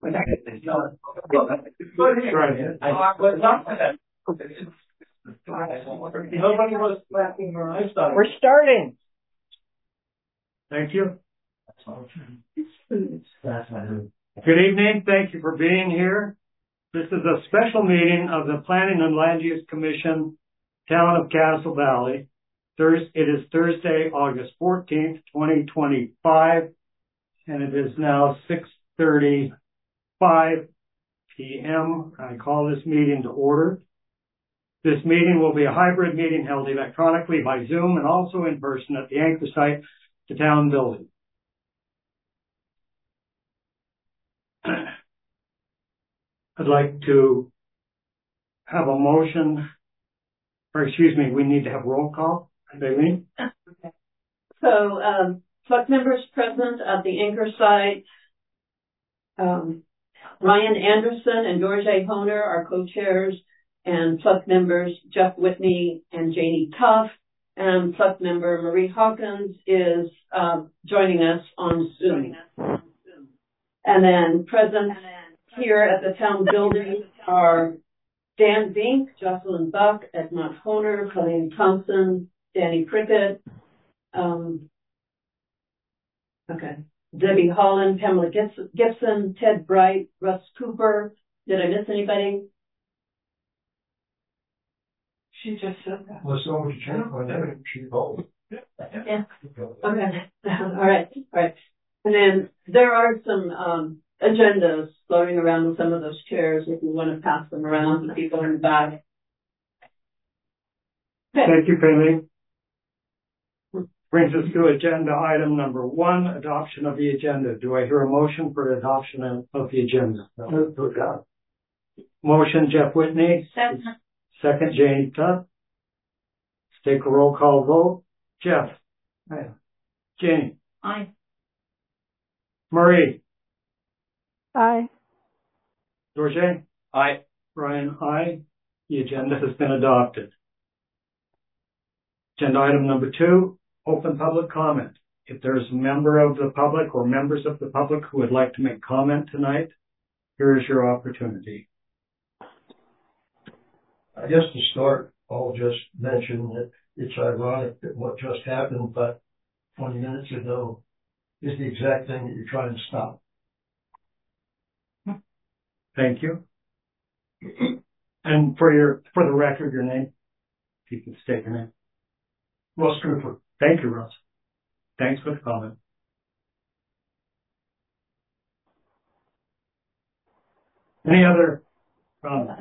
Nobody was clapping or I started. We're starting. Thank you. Good evening. Thank you for being here. This is a special meeting of the Planning and Land Use Commission, Town of Castle Valley. It is Thursday, August 14th, 2025, and it is now 6:35 p.m. I call this meeting to order. This meeting will be a hybrid meeting held electronically by Zoom and also in person at the anchor site, the town building. I'd like to have a motion, or excuse me, we need to have roll call. Bailey? Okay. So, select members present at the anchor site, Ryan Anderson and George A. Honer are co-chairs, and select members Jeff Whitney and Janie Tuff, and select member Marie Hawkins is joining us on Zoom. And then present here at the town building are Dan Vink, Jocelyn Buck, Edmund Honer, Colleen Thompson, Danny Prickett, Debbie Holland, Pamela Gibson, Ted Bright, Russ Cooper. Did I miss anybody? She just said that. Well, so would you check on that? She voted. Yeah. Okay. All right. And then there are some agendas floating around with some of those chairs if you want to pass them around to people in the back. Okay. Thank you, Bailey. Brings us to agenda item number 1, adoption of the agenda. Do I hear a motion for adoption of the agenda? Motion, Jeff Whitney. Second, Jane Tubb. Let's take a roll call vote. Jeff. Aye. Jane. Aye. Marie. Aye. George. Aye. Brian. Aye. The agenda has been adopted. Agenda item number 2, open public comment. If there's a member of the public or members of the public who would like to make comment tonight, here is your opportunity. I guess to start, I'll just mention that it's ironic that what just happened, but 20 minutes ago, is the exact thing that you're trying to stop. Thank you. And for the record, your name, if you can state your name. Russ Cooper. Thank you, Russ. Thanks for the comment. Any other comments?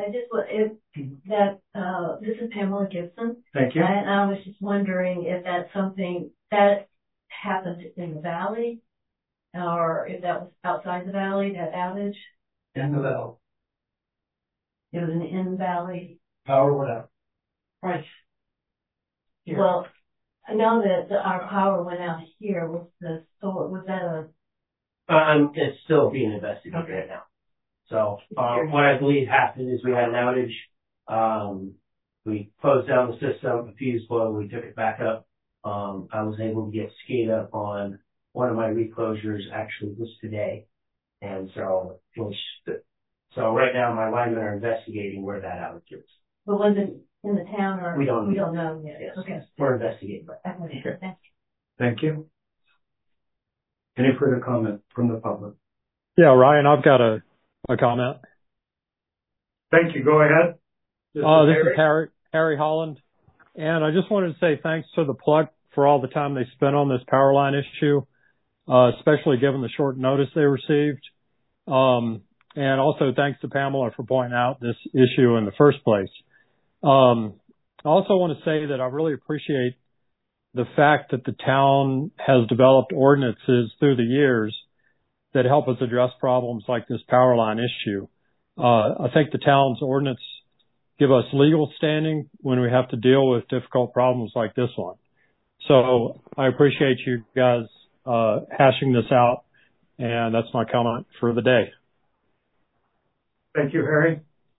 This is Pamela Gibson. Thank you. And I was just wondering if that's something that happened in the valley, or if that was outside the valley, that outage. In the valley. It was an in-valley. Power went out. Right. Here. Well, I know that our power went out here. Was that a? It's still being investigated right now. So, what I believe happened is we had an outage. We closed down the system, a fuse blew, we took it back up. I was able to get SCADA on one of my reclosures, actually this today. And so right now my linemen are investigating where that outage is. But was it in the town or? We don't know yet. Yes. Okay. We're investigating. Okay. Thank you. Any further comment from the public? Yeah, Ryan, I've got a comment. Thank you. Go ahead. This is Harry Holland. And I just wanted to say thanks to the plug for all the time they spent on this power line issue, especially given the short notice they received. And also thanks to Pamela for pointing out this issue in the first place. I also want to say that I really appreciate the fact that the town has developed ordinances through the years that help us address problems like this power line issue. I think the town's ordinance give us legal standing when we have to deal with difficult problems like this one. So I appreciate you guys hashing this out, and that's my comment for the day. Thank you, Harry.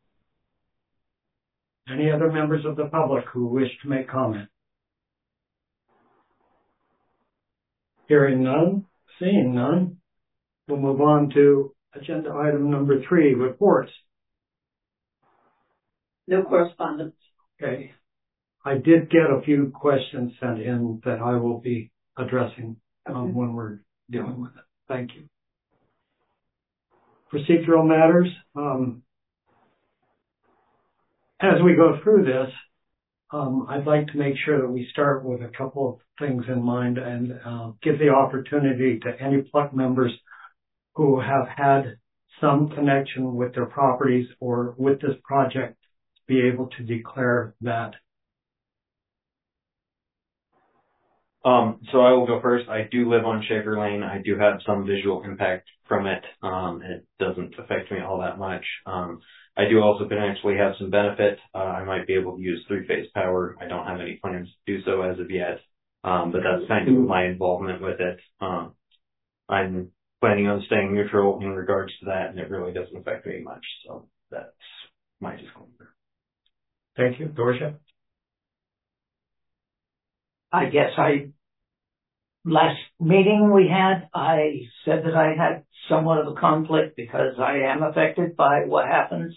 Any other members of the public who wish to make comment? Hearing none, seeing none, we'll move on to Agenda item number 3, reports. No correspondence. Okay. I did get a few questions sent in that I will be addressing when we're dealing with it. Thank you. Procedural matters. As we go through this, I'd like to make sure that we start with a couple of things in mind and give the opportunity to any PLUC members who have had some connection with their properties or with this project to be able to declare that. So I will go first. I do live on Shaker Lane. I do have some visual impact from it. It doesn't affect me all that much. I do also potentially have some benefit. I might be able to use 3-phase power. I don't have any plans to do so as of yet. But that's kind of my involvement with it. I'm planning on staying neutral in regards to that, and it really doesn't affect me much. So that's my disclaimer. Thank you. Dorcia? I guess last meeting we had, I said that I had somewhat of a conflict because I am affected by what happens.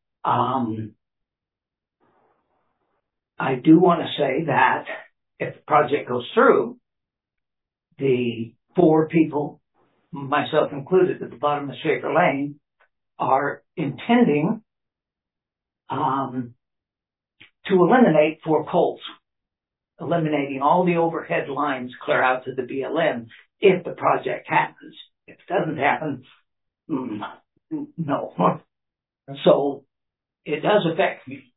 I do want to say that if the project goes through, the 4 people, myself included, at the bottom of Shaker Lane, are intending to eliminate 4 poles, eliminating all the overhead lines clear out to the BLM if the project happens. If it doesn't happen, no. So it does affect me.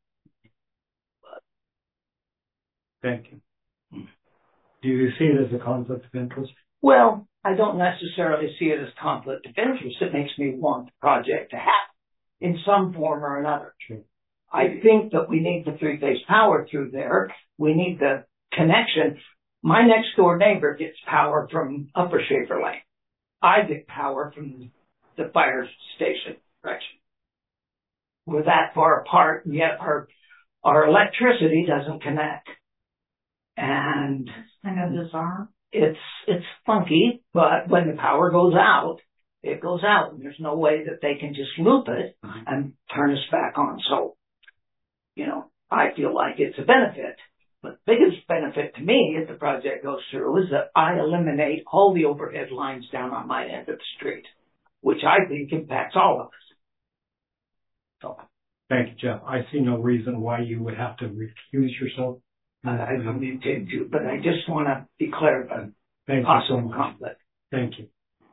Thank you. Do you see it as a conflict of interest? Well, I don't necessarily see it as conflict of interest. It makes me want the project to happen in some form or another. Sure. I think that we need the 3-phase power through there. We need the connection. My next door neighbor gets power from Upper Shaker Lane. I get power from the fire station direction. We're that far apart, and yet our electricity doesn't connect. And It's kind of bizarre. it's funky, but when the power goes out, it goes out, and there's no way that they can just loop it and turn us back on. So, I feel like it's a benefit. But the biggest benefit to me, if the project goes through, is that I eliminate all the overhead lines down on my end of the street, which I think impacts all of us. So, Thank you, Jeff. I see no reason why you would have to recuse yourself. I don't intend to, but I just want to declare a Thank you so possible much. conflict. Thank you.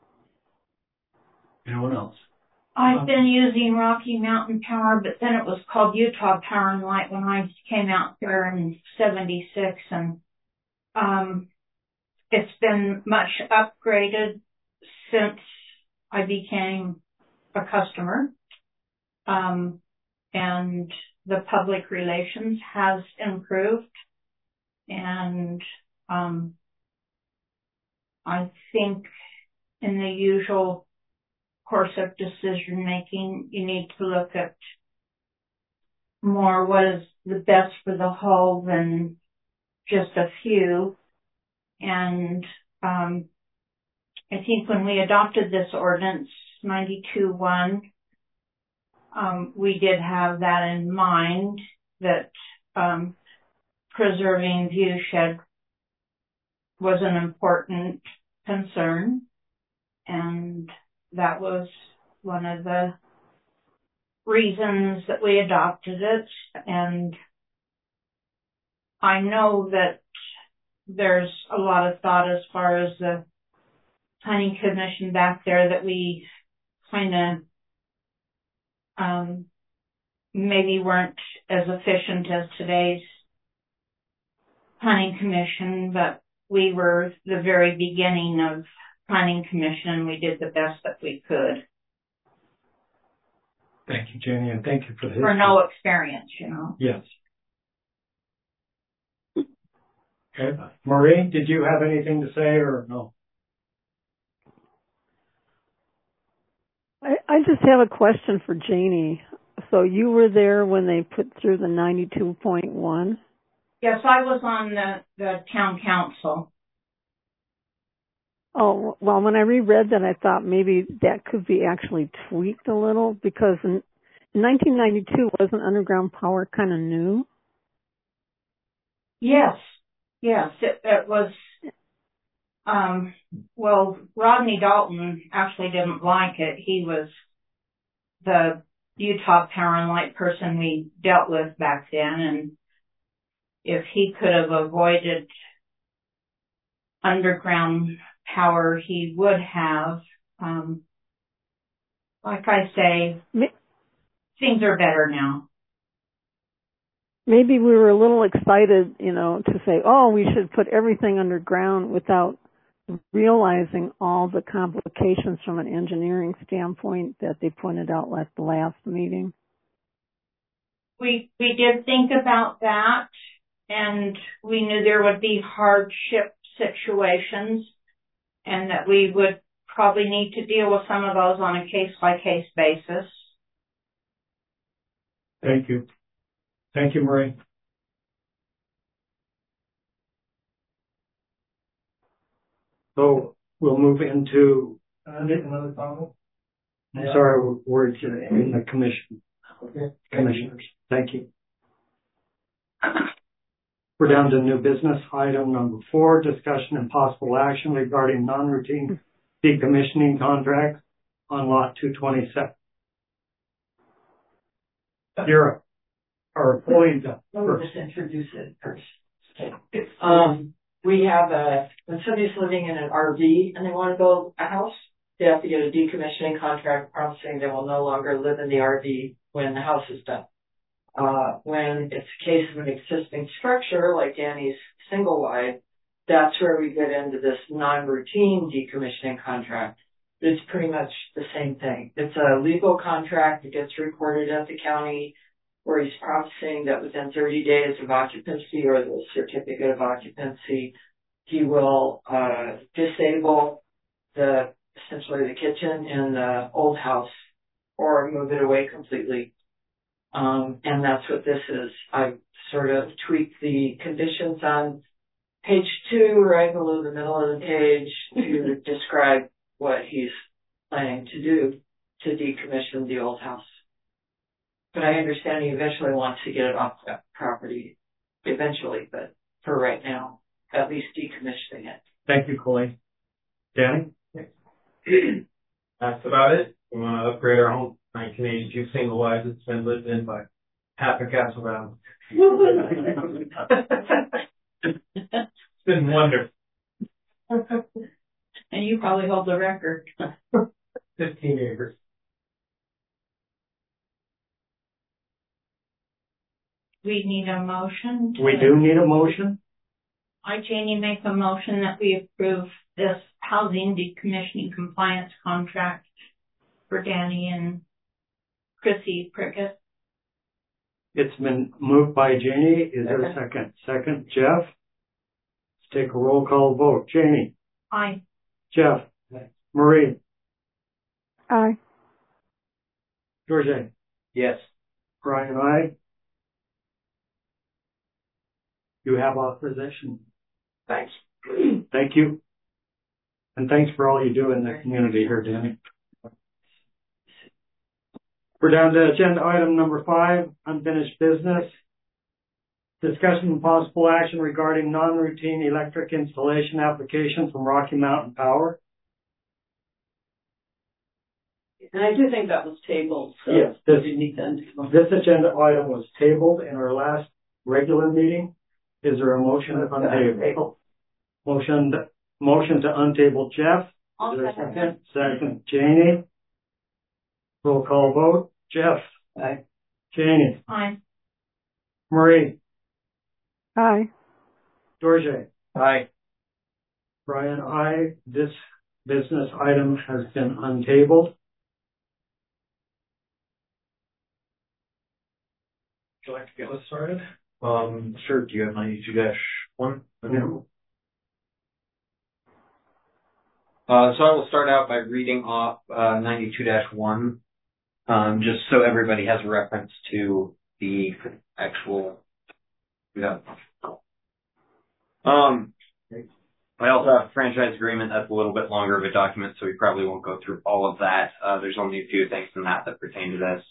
Anyone else? I've been using Rocky Mountain Power, but then it was called Utah Power and Light when I came out here in 76, and it's been much upgraded since I became a customer. And the public relations has improved, and I think in the usual course of decision making, you need to look at more what is the best for the whole than just a few. And I think when we adopted this ordinance 92-1, we did have that in mind, that preserving viewshed was an important concern, and that was one of the reasons that we adopted it. And I know that there's a lot of thought as far as the planning commission back there, that we kind of maybe weren't as efficient as today's planning commission, but we were the very beginning of planning commission, and we did the best that we could. Thank you, Jenny, and thank you for the history. For no experience, Yes. Okay. Marie, did you have anything to say or no? I just have a question for Janie. So you were there when they put through the 92.1? Yes, I was on the town council. Oh, well, when I reread that, I thought maybe that could be actually tweaked a little because in 1992, wasn't underground power kind of new? Yes, it was, well, Rodney Dalton actually didn't like it. He was the Utah Power and Light person we dealt with back then, and if he could have avoided underground power, he would have. Like I say, things are better now. Maybe we were a little excited, to say, oh, we should put everything underground without realizing all the complications from an engineering standpoint that they pointed out at the last meeting. We did think about that, and we knew there would be hardship situations and that we would probably need to deal with some of those on a case-by-case basis. Thank you. Thank you, Marie. So we'll move into Another comment? I'm sorry, words in the commission. Okay. Commissioners. Thank you. We're down to new business item number 4, discussion and possible action regarding non-routine decommissioning contracts on lot 227. You're our employee. Let me just introduce it first. We have when somebody's living in an RV and they want to build a house, they have to get a decommissioning contract promising they will no longer live in the RV when the house is done. When it's a case of an existing structure like Danny's single wide, that's where we get into this non-routine decommissioning contract. It's pretty much the same thing. It's a legal contract that gets recorded at the county where he's promising that within 30 days of occupancy or the certificate of occupancy, he will disable essentially the kitchen in the old house or move it away completely. And that's what this is. I've sort of tweaked the conditions on page 2, right below the middle of the page, to describe what he's planning to do to decommission the old house. But I understand he eventually wants to get it off that property eventually, but for right now, at least decommissioning it. Thank you, Colleen. Danny? That's about it. We want to upgrade our home. 1982 single wide. It's been lived in by half of Castle Valley. It's been wonderful. And you probably hold the record. 15 acres. We need a motion. We do need a motion. I, Janie, make a motion that we approve this housing decommissioning compliance contract for Danny and Chrissy Prickett. It's been moved by Janie. Is there a second? Second, Jeff. Let's take a roll call vote. Janie. Aye. Jeff. Marie. Aye. George. Yes. Brian, aye. You have authorization. Thanks. Thank you. And thanks for all you do in the community here, Danny. We're down to agenda item number 5, unfinished business. Discussion and possible action regarding non-routine electric installation application from Rocky Mountain Power. And I do think that was tabled. So yes, this agenda item was tabled in our last regular meeting. Is there a motion to untable? Motion to untable Jeff. Is there a second? Second, Janie. Roll call vote. Jeff. Aye. Janie. Aye. Marie. Aye. George. Aye. Brian, aye. This business item has been untabled. Would you like to get us started? Sure. Do you have 92-1? No. So I will start out by reading off 92-1, just so everybody has a reference to the actual. I also have a franchise agreement. That's a little bit longer of a document, so we probably won't go through all of that. There's only a few things in that pertain to this.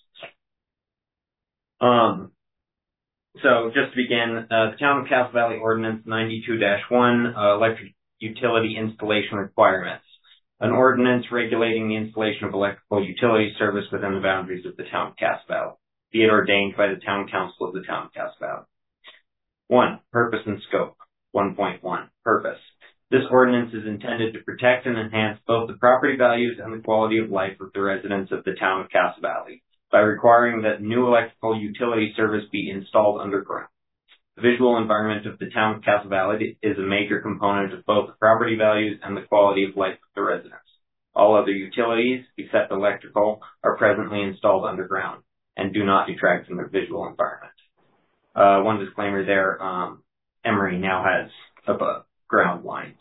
So just to begin, the Town of Castle Valley Ordinance 92-1, electric utility installation requirements. An ordinance regulating the installation of electrical utility service within the boundaries of the Town of Castle Valley. Be it ordained by the Town Council of the Town of Castle Valley. 1. Purpose and scope. 1.1. Purpose. This ordinance is intended to protect and enhance both the property values and the quality of life of the residents of the Town of Castle Valley by requiring that new electrical utility service be installed underground. The visual environment of the Town of Castle Valley is a major component of both the property values and the quality of life of the residents. All other utilities, except electrical, are presently installed underground and do not detract from their visual environment. One disclaimer there, Emory now has above ground lines.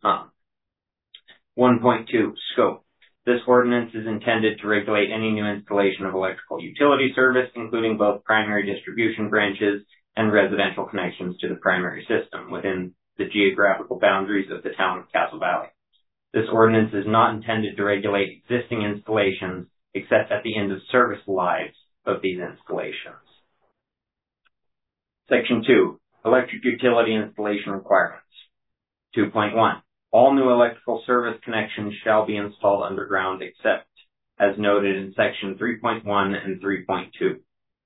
1.2, scope. This ordinance is intended to regulate any new installation of electrical utility service, including both primary distribution branches and residential connections to the primary system within the geographical boundaries of the Town of Castle Valley. This ordinance is not intended to regulate existing installations except at the end of service lives of these installations. Section 2, electric utility installation requirements. 2.1. All new electrical service connections shall be installed underground except as noted in section 3.1 and 3.2.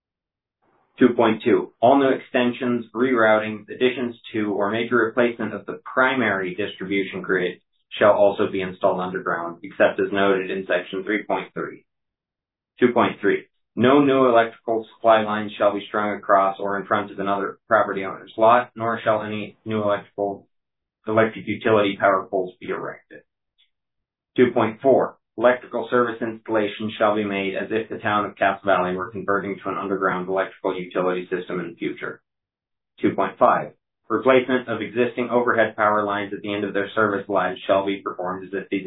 2.2. All new extensions, reroutings, additions to, or major replacement of the primary distribution grid shall also be installed underground, except as noted in section 3.3. 2.3. No new electrical supply lines shall be strung across or in front of another property owner's lot, nor shall any new electric utility power poles be erected. 2.4. Electrical service installation shall be made as if the Town of Castle Valley were converting to an underground electrical utility system in the future. 2.5. Replacement of existing overhead power lines at the end of their service lives shall be performed as if these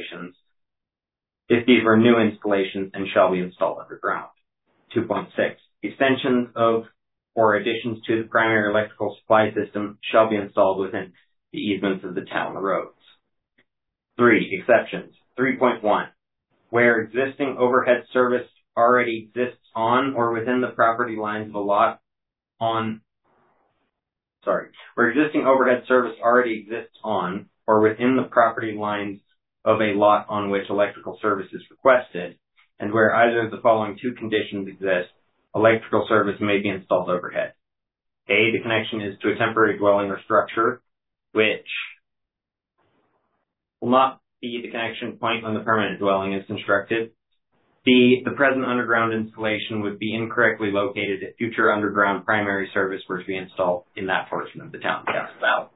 were new installations and shall be installed underground. 2.6. Extensions of or additions to the primary electrical supply system shall be installed within the easements of the town roads. 3. Exceptions. 3.1. Where existing overhead service already exists on or within the property lines of a lot where existing overhead service already exists on or within the property lines of a lot on which electrical service is requested, and where either of the following two conditions exist, electrical service may be installed overhead. A, the connection is to a temporary dwelling or structure, which will not be the connection point when the permanent dwelling is constructed. B, the present underground installation would be incorrectly located if future underground primary service were to be installed in that portion of the Town of Castle Valley.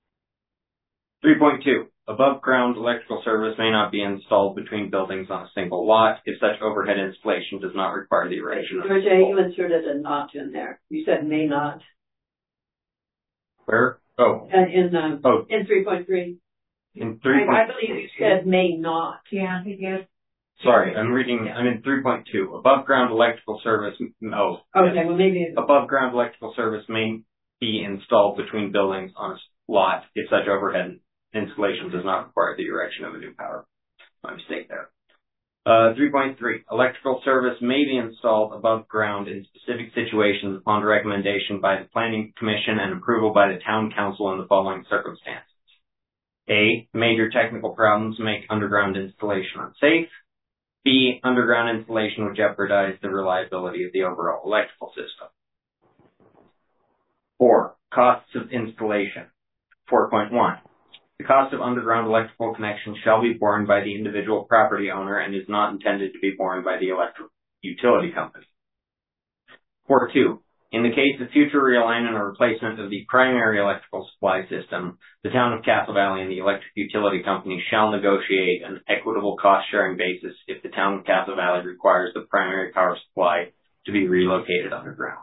3.2. Above ground electrical service may not be installed between buildings on a single lot if such overhead installation does not require the erection of George, you inserted a not in there. You said may not. Where? Oh. In 3.3. In 3. I believe you said may not. Yeah, he did. Sorry, I'm in 3.2. Above ground electrical service, Okay, well maybe. Above ground electrical service may be installed between buildings on a lot if such overhead installation does not require the erection of a new power. My mistake there. 3.3. Electrical service may be installed above ground in specific situations upon recommendation by the Planning Commission and approval by the Town Council in the following circumstances. A. Major technical problems make underground installation unsafe. B. Underground installation would jeopardize the reliability of the overall electrical system. 4. Costs of installation. 4.1. The cost of underground electrical connection shall be borne by the individual property owner and is not intended to be borne by the electric utility company. 4.2. In the case of future realignment or replacement of the primary electrical supply system, the Town of Castle Valley and the electric utility company shall negotiate an equitable cost-sharing basis if the Town of Castle Valley requires the primary power supply to be relocated underground.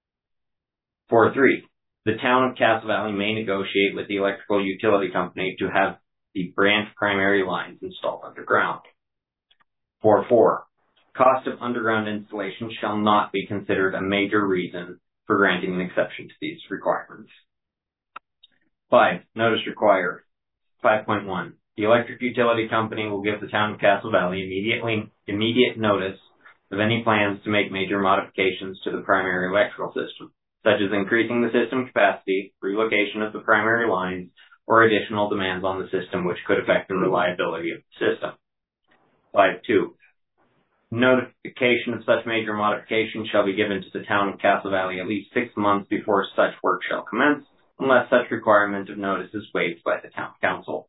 4.3. The Town of Castle Valley may negotiate with the electrical utility company to have the branch primary lines installed underground. 4.4. Cost of underground installation shall not be considered a major reason for granting an exception to these requirements. 5. Notice required. 5.1. The electric utility company will give the town of Castle Valley immediate notice of any plans to make major modifications to the primary electrical system, such as increasing the system capacity, relocation of the primary lines, or additional demands on the system which could affect the reliability of the system. 5.2. Notification of such major modifications shall be given to the town of Castle Valley at least 6 months before such work shall commence, unless such requirement of notice is waived by the town council.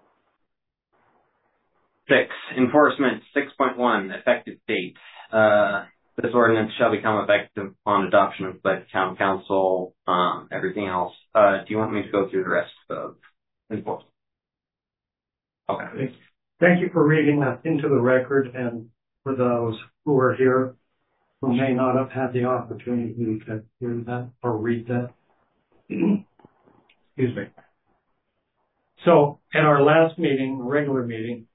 6. Enforcement. 6.1. Effective date. This ordinance shall become effective upon adoption by the town council. Everything else. Do you want me to go through the rest of enforcement? Okay. Thank you for reading that into the record, and for those who are here who may not have had the opportunity to hear that or read that. Excuse me. So at our last meeting, regular meeting,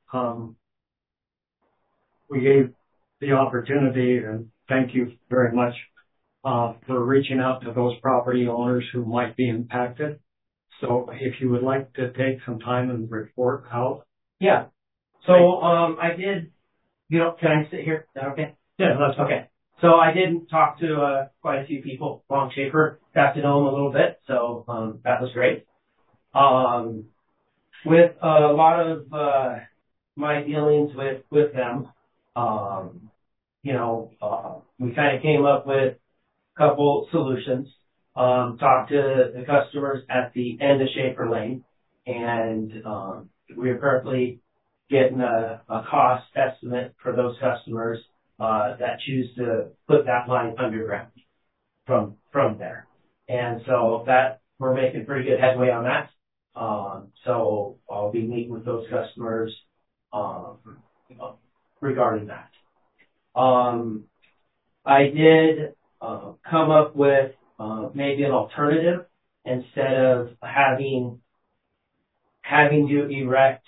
we gave the opportunity, and thank you very much for reaching out to those property owners who might be impacted. So if you would like to take some time and report out. Yeah. So I did. Can I sit here? Is that okay? Yeah, that's okay. So I did talk to quite a few people along Schaefer, got to know them a little bit, so that was great. With a lot of my dealings with them, we kind of came up with a couple solutions. Talked to the customers at the end of Schaefer Lane, and we are currently getting a cost estimate for those customers that choose to put that line underground from there. And so that we're making pretty good headway on that. So I'll be meeting with those customers regarding that. I did come up with maybe an alternative instead of having to erect,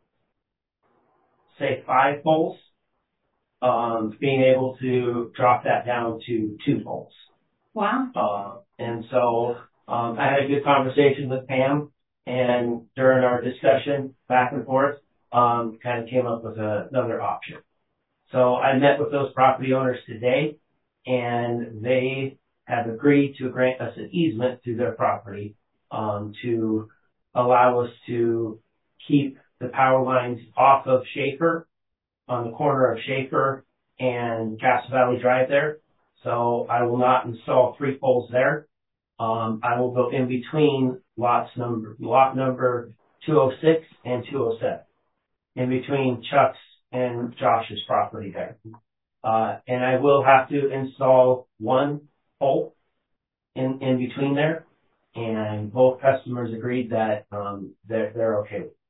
say, 5 poles, being able to drop that down to 2 poles. Wow. And so I had a good conversation with Pam, and during our discussion back and forth, kind of came up with another option. So I met with those property owners today, and they have agreed to grant us an easement to their property to allow us to keep the power lines off of Schaefer, on the corner of Schaefer and Castle Valley Drive there. So I will not install 3 poles there. I will go in between lot number 206 and 207, in between Chuck's and Josh's property there. And I will have to install 1 pole in between there, and both customers agreed that they're okay with it.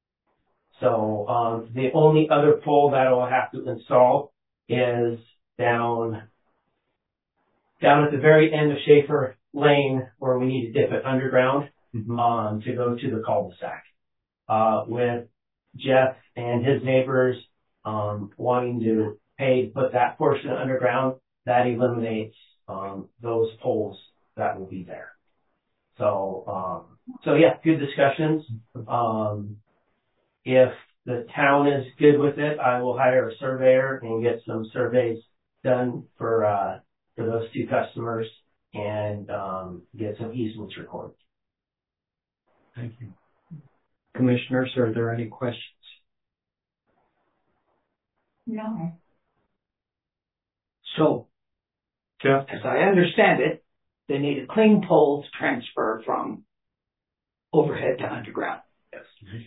So the only other pole that I'll have to install is down at the very end of Schaefer Lane, where we need to dip it underground to go to the cul-de-sac. With Jeff and his neighbors wanting to pay to put that portion underground, that eliminates those poles that will be there. So yeah, good discussions. If the town is good with it, I will hire a surveyor and get some surveys done for those 2 customers and get some easements recorded. Thank you. Commissioners, are there any questions? No. So, Jeff? as I understand it, they need a clean pole to transfer from overhead to underground. Yes.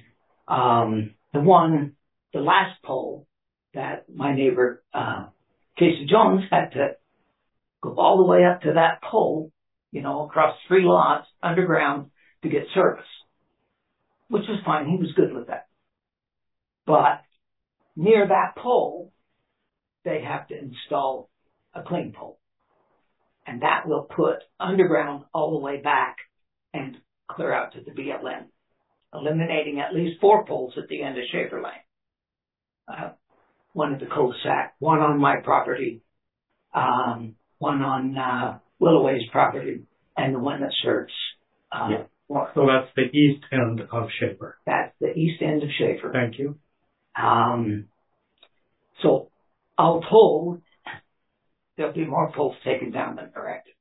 The last pole that my neighbor, Casey Jones, had to go all the way up to that pole, across 3 lots underground to get service, which was fine. He was good with that. But near that pole, they have to install a clean pole. And that will put underground all the way back and clear out to the BLM, eliminating at least 4 poles at the end of Schaefer Lane. 1 at the cul-de-sac, 1 on my property, 1 on Willoway's property, and the one that serves So that's the east end of Schaefer. That's the east end of Schaefer. Thank you. So all told, there'll be more poles taken down than erected.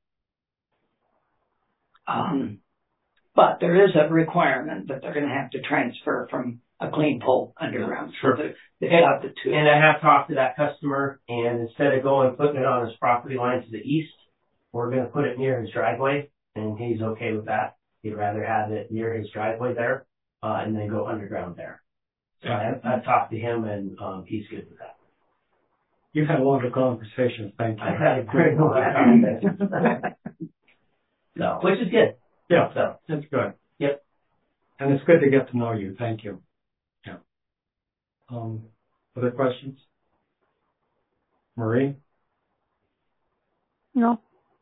But there is a requirement that they're going to have to transfer from a clean pole underground. Sure. So they've got the two. And I have talked to that customer, and instead of putting it on his property line to the east, we're going to put it near his driveway, and he's okay with that. He'd rather have it near his driveway there, and then go underground there. So I've talked to him, and he's good with that. You've had a lot of conversations. Thank you. I've had a great lot of conversations. So, which is good. Yeah, So that's good. Yep. And it's good to get to know you. Thank you. Yeah. Other questions? Marie? No.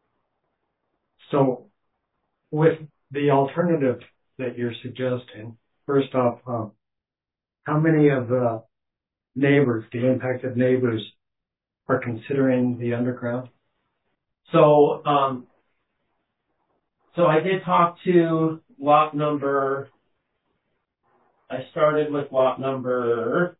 So with the alternative that you're suggesting, first off, how many of the neighbors, the impacted neighbors, are considering the underground? So I did talk to lot number, I started with lot number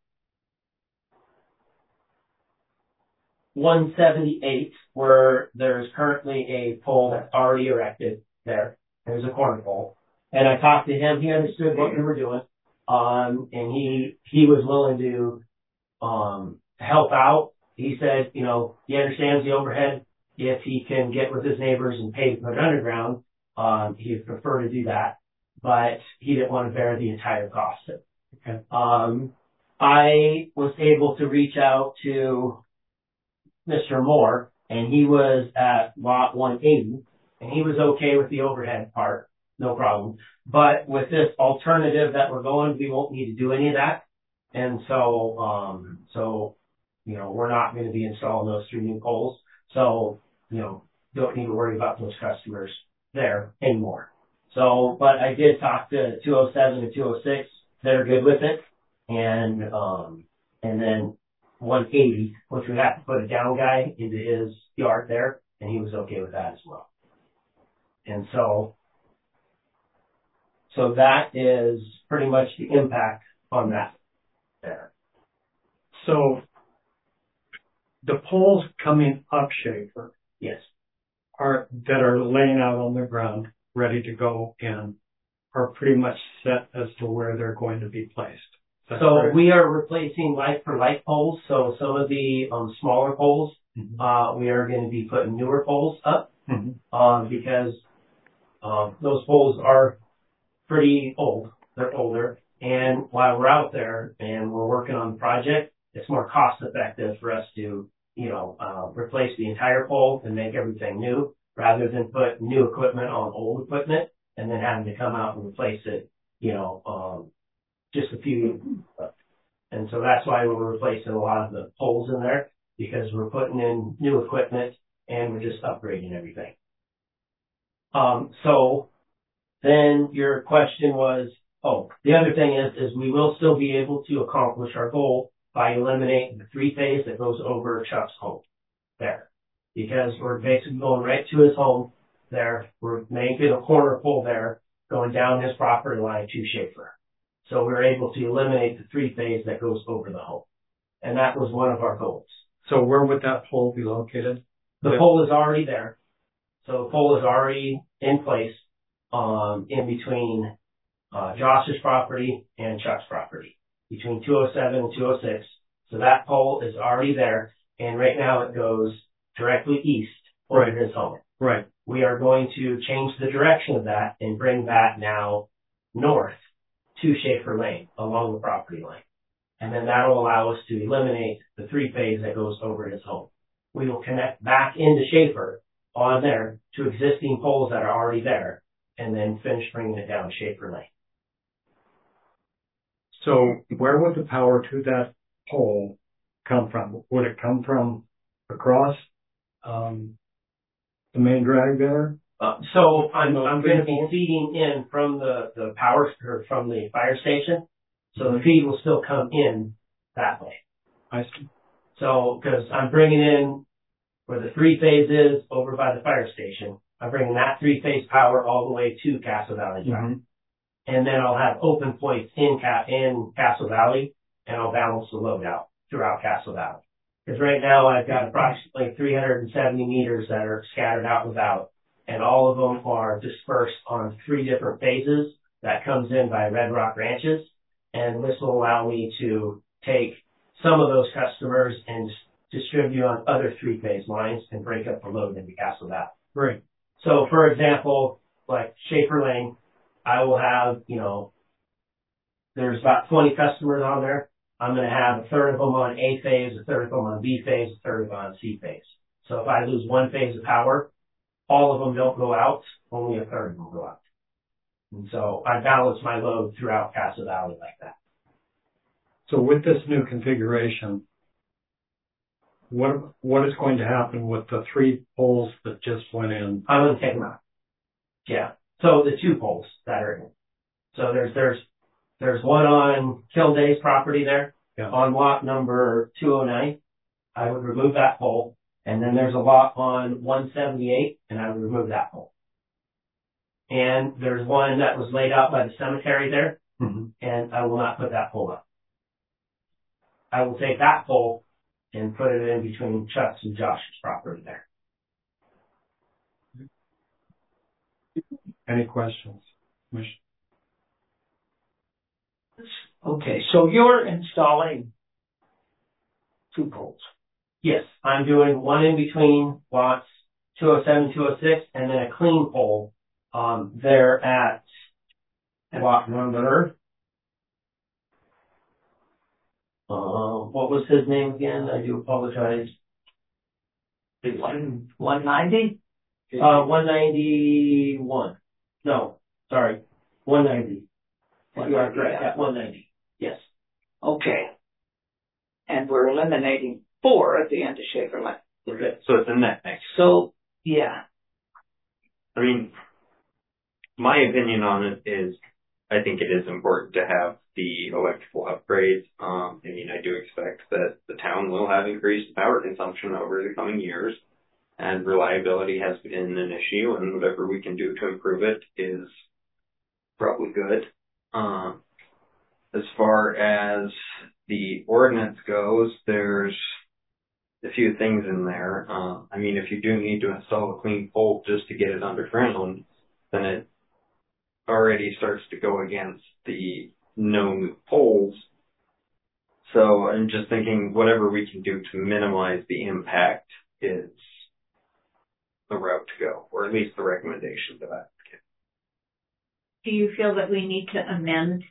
178, where there's currently a pole that's already erected there. There's a corner pole. And I talked to him, he understood what we were doing. And he was willing to, help out. He said, he understands the overhead. If he can get with his neighbors and pay to put it underground, he'd prefer to do that, but he didn't want to bear the entire cost. Okay. I was able to reach out to Mr. Moore, and he was at lot 180, and he was okay with the overhead part, no problem. But with this alternative that we're going, we won't need to do any of that. And so, we're not going to be installing those 3 new poles. So, don't need to worry about those customers there anymore. So, but I did talk to 207 and 206. They're good with it. And then 180, which we have to put a down guy into his yard there, and he was okay with that as well. And so that is pretty much the impact on that there. So the poles coming up Schaefer, yes, that are laying out on the ground, ready to go in, are pretty much set as to where they're going to be placed. So correct? We are replacing like for like poles. So some of the smaller poles, we are going to be putting newer poles up, because those poles are pretty old. They're older. And while we're out there and we're working on the project, it's more cost effective for us to, replace the entire pole and make everything new, rather than put new equipment on old equipment and then having to come out and replace it, just a few. And so that's why we're replacing a lot of the poles in there, because we're putting in new equipment and we're just upgrading everything. So then your question was, the other thing is we will still be able to accomplish our goal by eliminating the 3-phase that goes over Chuck's home there, because we're basically going right to his home there. We're making a corner pole there going down his property line to Schaefer. So we're able to eliminate the 3-phase that goes over the home. And that was one of our goals. So where would that pole be located? The pole is already there. So the pole is already in place, in between Josh's property and Chuck's property, between 207 and 206. So that pole is already there, and right now it goes directly east over his home. Right. We are going to change the direction of that and bring that now north to Schaefer Lane along the property line. And then that will allow us to eliminate the 3-phase that goes over his home. We will connect back into Schaefer on there to existing poles that are already there, and then finish bringing it down Schaefer Lane. So where would the power to that pole come from? Would it come from across the main drag there? So I'm going to be feeding in from the power, or from the fire station. So the feed will still come in that way. I see. So, because I'm bringing in where the 3-phase is over by the fire station, I'm bringing that 3-phase power all the way to Castle Valley Drive. And then I'll have open points in Castle Valley, and I'll balance the load out throughout Castle Valley. Because right now I've got approximately 370 meters that are scattered out and about, and all of them are dispersed on 3 different phases that comes in by Red Rock Ranches. And this will allow me to take some of those customers and distribute on other 3-phase lines and break up the load into Castle Valley. Great. So, for example, like Schaefer Lane, I will have, there's about 20 customers on there. I'm going to have a third of them on A phase, a third of them on B phase, a third of them on C phase. So if I lose 1 phase of power, all of them don't go out, only a third of them go out. And so I balance my load throughout Castle Valley like that. So with this new configuration, what is going to happen with the 3 poles that just went in? I'm going to take them out. Yeah. So the 2 poles that are in. So there's one on Kilday's property there, on lot number 209. I would remove that pole. And then there's a lot on 178, and I would remove that pole. And there's one that was laid out by the cemetery there, and I will not put that pole up. I will take that pole and put it in between Chuck's and Josh's property there. Any questions? Okay, so you're installing 2 poles. Yes, I'm doing one in between lots 207, 206, and then a clean pole there at lot number. What was his name again? I do apologize. 190? 191. No, sorry, 190. You are correct, at 190. Yes. Okay. And we're eliminating 4 at the end of Schaefer Lane. Okay. So it's a net mix. So, yeah. I mean, my opinion on it is, I think it is important to have the electrical upgrades. I mean, I do expect that the town will have increased power consumption over the coming years, and reliability has been an issue, and whatever we can do to improve it is probably good. As far as the ordinance goes, there's a few things in there. I mean, if you do need to install a clean pole just to get it underground, then it already starts to go against the no new poles. So I'm just thinking whatever we can do to minimize the impact is the route to go, or at least the recommendation that I give. Do you feel that we need to amend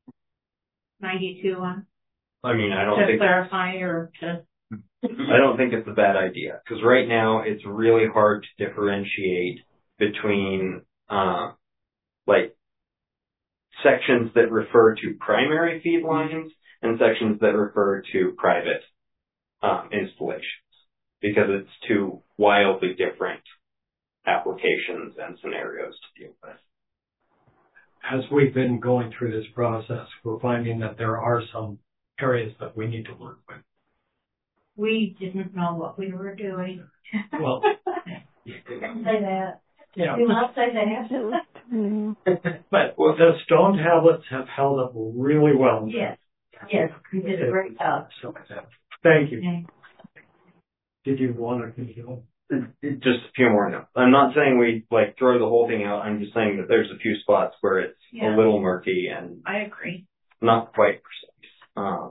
92 one? I mean, I don't to think clarify or to. I don't think it's a bad idea, because right now it's really hard to differentiate between like sections that refer to primary feed lines and sections that refer to private installations, because it's 2 wildly different applications and scenarios to deal with. As we've been going through this process, we're finding that there are some areas that we need to work with. We didn't know what we were doing. Well, Say that. yeah. Do not say that. But the stone tablets have held up really well. Yes. Yes, you did a great job. So, thank you. Okay. Did you want to continue? Just a few more notes. I'm not saying we throw the whole thing out. I'm just saying that there's a few spots where it's a little murky and I agree. not quite precise.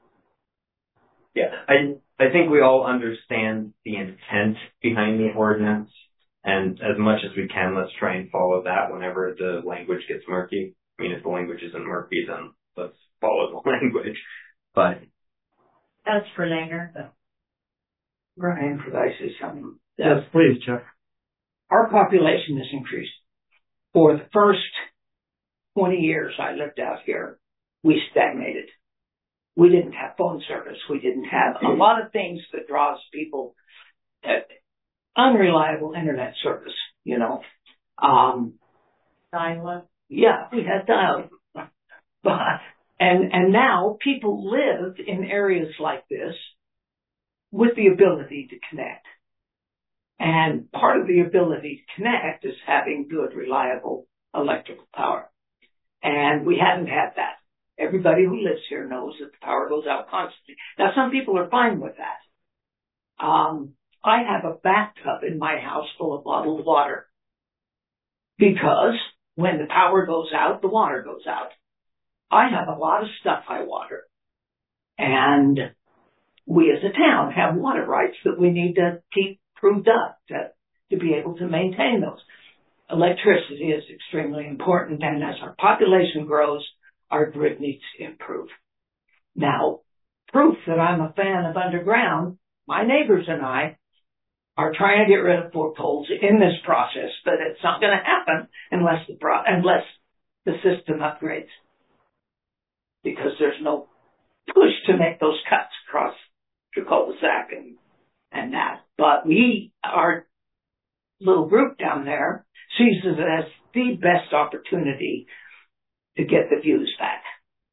I think we all understand the intent behind the ordinance, and as much as we can, let's try and follow that whenever the language gets murky. I mean, if the language isn't murky, then let's follow the language. But That's for later. Brian, could I say something? Yes, please, Chuck. Our population has increased. For the first 20 years I lived out here, we stagnated. We didn't have phone service. We didn't have a lot of things that draws people. Unreliable internet service, Dial-up. Yeah, we had dial. And now people live in areas like this with the ability to connect. And part of the ability to connect is having good, reliable electrical power. And we haven't had that. Everybody who lives here knows that the power goes out constantly. Now, some people are fine with that. I have a bathtub in my house full of bottled water because when the power goes out, the water goes out. I have a lot of stuff I water. And we as a town have water rights that we need to keep proved up to be able to maintain those. Electricity is extremely important, and as our population grows, our grid needs to improve. Now, proof that I'm a fan of underground, my neighbors and I are trying to get rid of fork poles in this process, but it's not going to happen unless the system upgrades. Because there's no push to make those cuts across the cul-de-sac and that. But our little group down there sees it as the best opportunity to get the views back.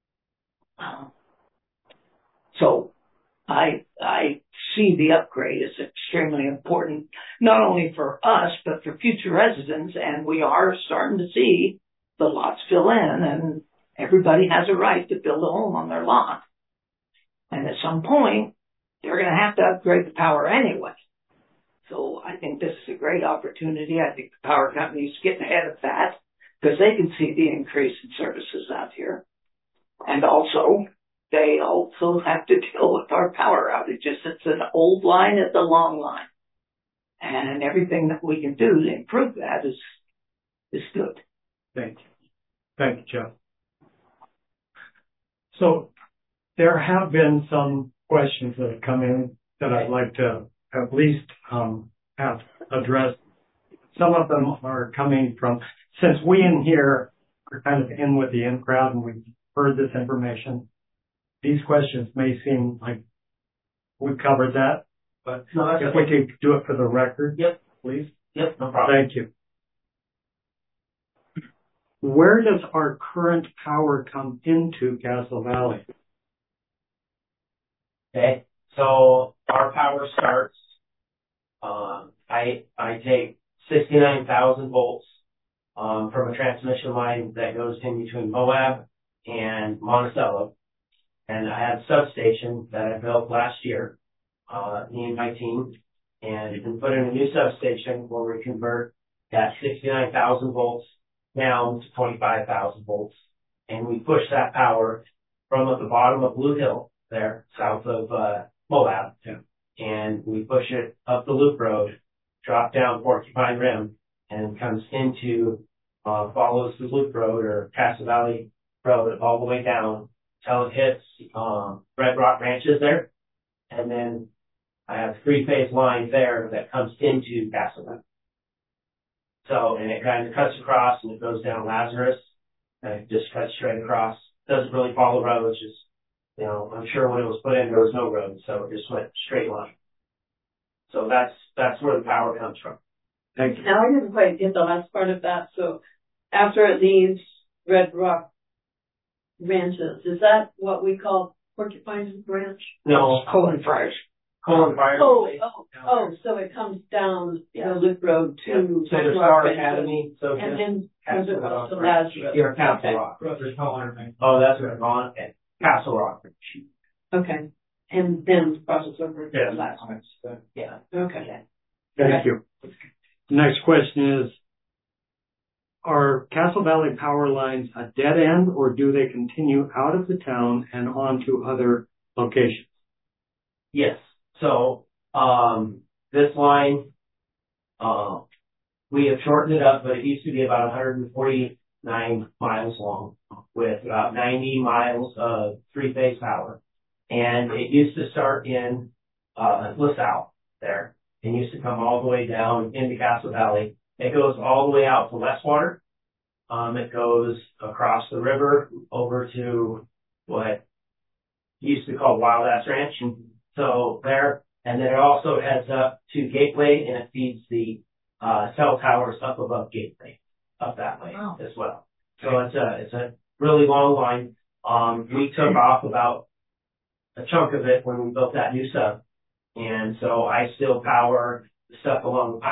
So I see the upgrade as extremely important, not only for us, but for future residents. And we are starting to see the lots fill in, and everybody has a right to build a home on their lot. And at some point, they're going to have to upgrade the power anyway. So I think this is a great opportunity. I think the power companies get ahead of that because they can see the increase in services out here. And also, they also have to deal with our power outages. It's an old line, it's a long line. And everything that we can do to improve that is good. Thank you. Thank you, Jeff. So there have been some questions that have come in that I'd like to at least have addressed. Some of them are coming from, since we in here are kind of in with the in crowd and we've heard this information, these questions may seem like we've covered that, but if we could do it for the record, Yep. Please. Yep, no problem. Thank you. Where does our current power come into Castle Valley? Okay, so our power starts, I take 69,000 volts, from a transmission line that goes in between Moab and Monticello. And I have a substation that I built last year, me and my team, and we put in a new substation where we convert that 69,000 volts down to 25,000 volts. And we push that power from at the bottom of Blue Hill there, south of Moab. Yeah. And we push it up the loop road, drop down Porcupine Rim, and comes into, follows the loop road or Castle Valley Road all the way down till it hits Red Rock Ranches there. And then I have 3-phase lines there that comes into Castle Valley. So, and it kind of cuts across and it goes down Lazarus and it just cuts straight across. Doesn't really follow roads, just, you know, I'm sure when it was put in there was no road, so it just went straight line. So that's where the power comes from. Thank you. Now I didn't quite get the last part of that. So after it leaves Red Rock Ranches, is that what we call Porcupine Ranch? No, Colin Fryers. Colin Fryers. So it comes down the loop road to so there's Star Academy. So and then comes Castle across to Rock. Lazarus. You're Castle Rock. Oh, that's where it's on. Okay. Castle Rock. Okay. And then crosses over to Lazarus. Yeah. Okay. Thank you. The next question is, are Castle Valley power lines a dead end or do they continue out of the town and on to other locations? Yes. So, this line, we have shortened it up, but it used to be about 149 miles long with about 90 miles of 3-phase power. And it used to start in, LaSalle there and used to come all the way down into Castle Valley. It goes all the way out to Westwater. It goes across the river over to what used to call Wild Ass Ranch. So there, and then it also heads up to Gateway and it feeds the cell towers up above Gateway, up that way as well. So it's a really long line. We took off about a chunk of it when we built that new sub. And so I still power stuff along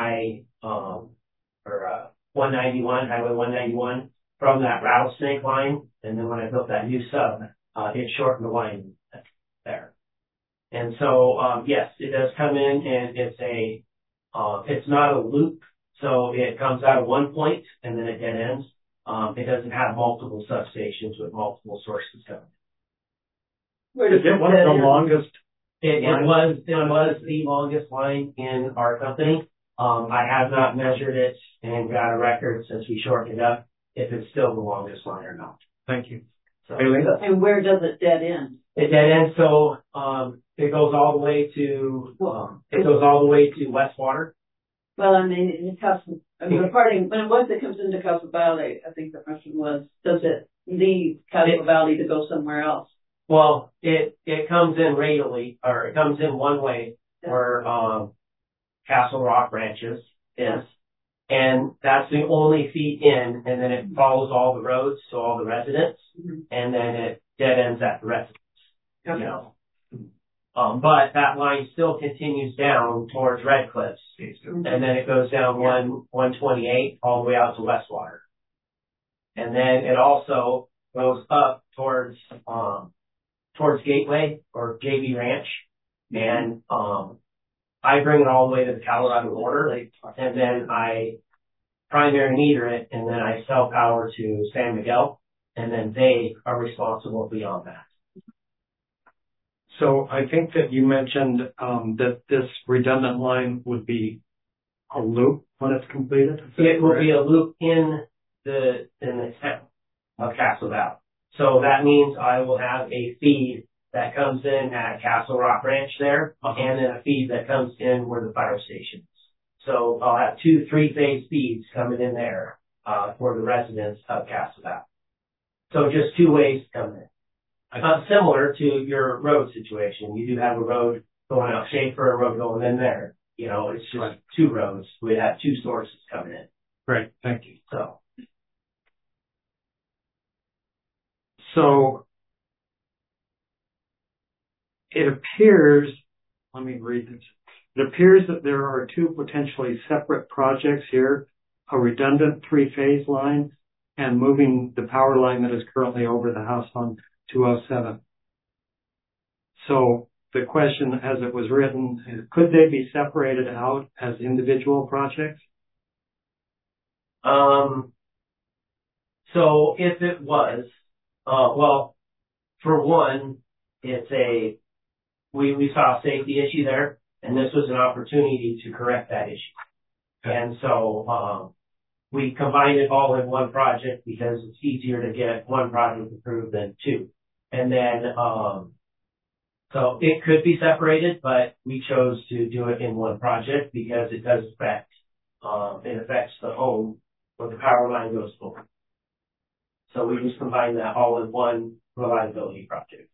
191, Highway 191, from that rattlesnake line. And then when I built that new sub, it shortened the line there. And so, yes, it does come in, and it's not a loop. So it comes out of one point and then it dead ends. It doesn't have multiple substations with multiple sources coming. Where does it? One of the longest? It was the longest line in our company. I have not measured it and got a record since we shortened it up, if it's still the longest line or not. Thank you. So, and where does it dead end? It dead ends, so, it goes all the way to, Westwater. Well, I mean, in Castle, once it comes into Castle Valley, I think the question was, does it leave Castle Valley to go somewhere else? Well, it comes in radially, or it comes in one way, where, Castle Rock branches is. And that's the only feed in, and then it follows all the roads to all the residents, and then it dead ends at the residents. You know. But that line still continues down towards Red Cliffs, and then it goes down 128 all the way out to Westwater. And then it also goes up towards Gateway or JB Ranch, and I bring it all the way to the Colorado border, and then I primary meter it, and then I sell power to San Miguel, and then they are responsible beyond that. So I think that you mentioned that this redundant line would be a loop when it's completed. It will be a loop in the town of Castle Valley. So that means I will have a feed that comes in at Castle Rock Ranch there, and then a feed that comes in where the fire station is. So I'll have 2 3-phase feeds coming in there for the residents of Castle Valley. So just 2 ways to come in. Similar to your road situation. You do have a road going out Schaefer, a road going in there. You know, it's just 2 roads. We'd have 2 sources coming in. Great, thank you. So it appears, let me read this. It appears that there are 2 potentially separate projects here, a redundant 3-phase line and moving the power line that is currently over the house on 207. So the question as it was written, could they be separated out as individual projects? So if it was, well, for one, we saw a safety issue there, and this was an opportunity to correct that issue. And so, we combined it all in one project because it's easier to get one project approved than 2. And then, so it could be separated, but we chose to do it in one project because it does affect, it affects the home where the power line goes over. So we just combined that all in one reliability project.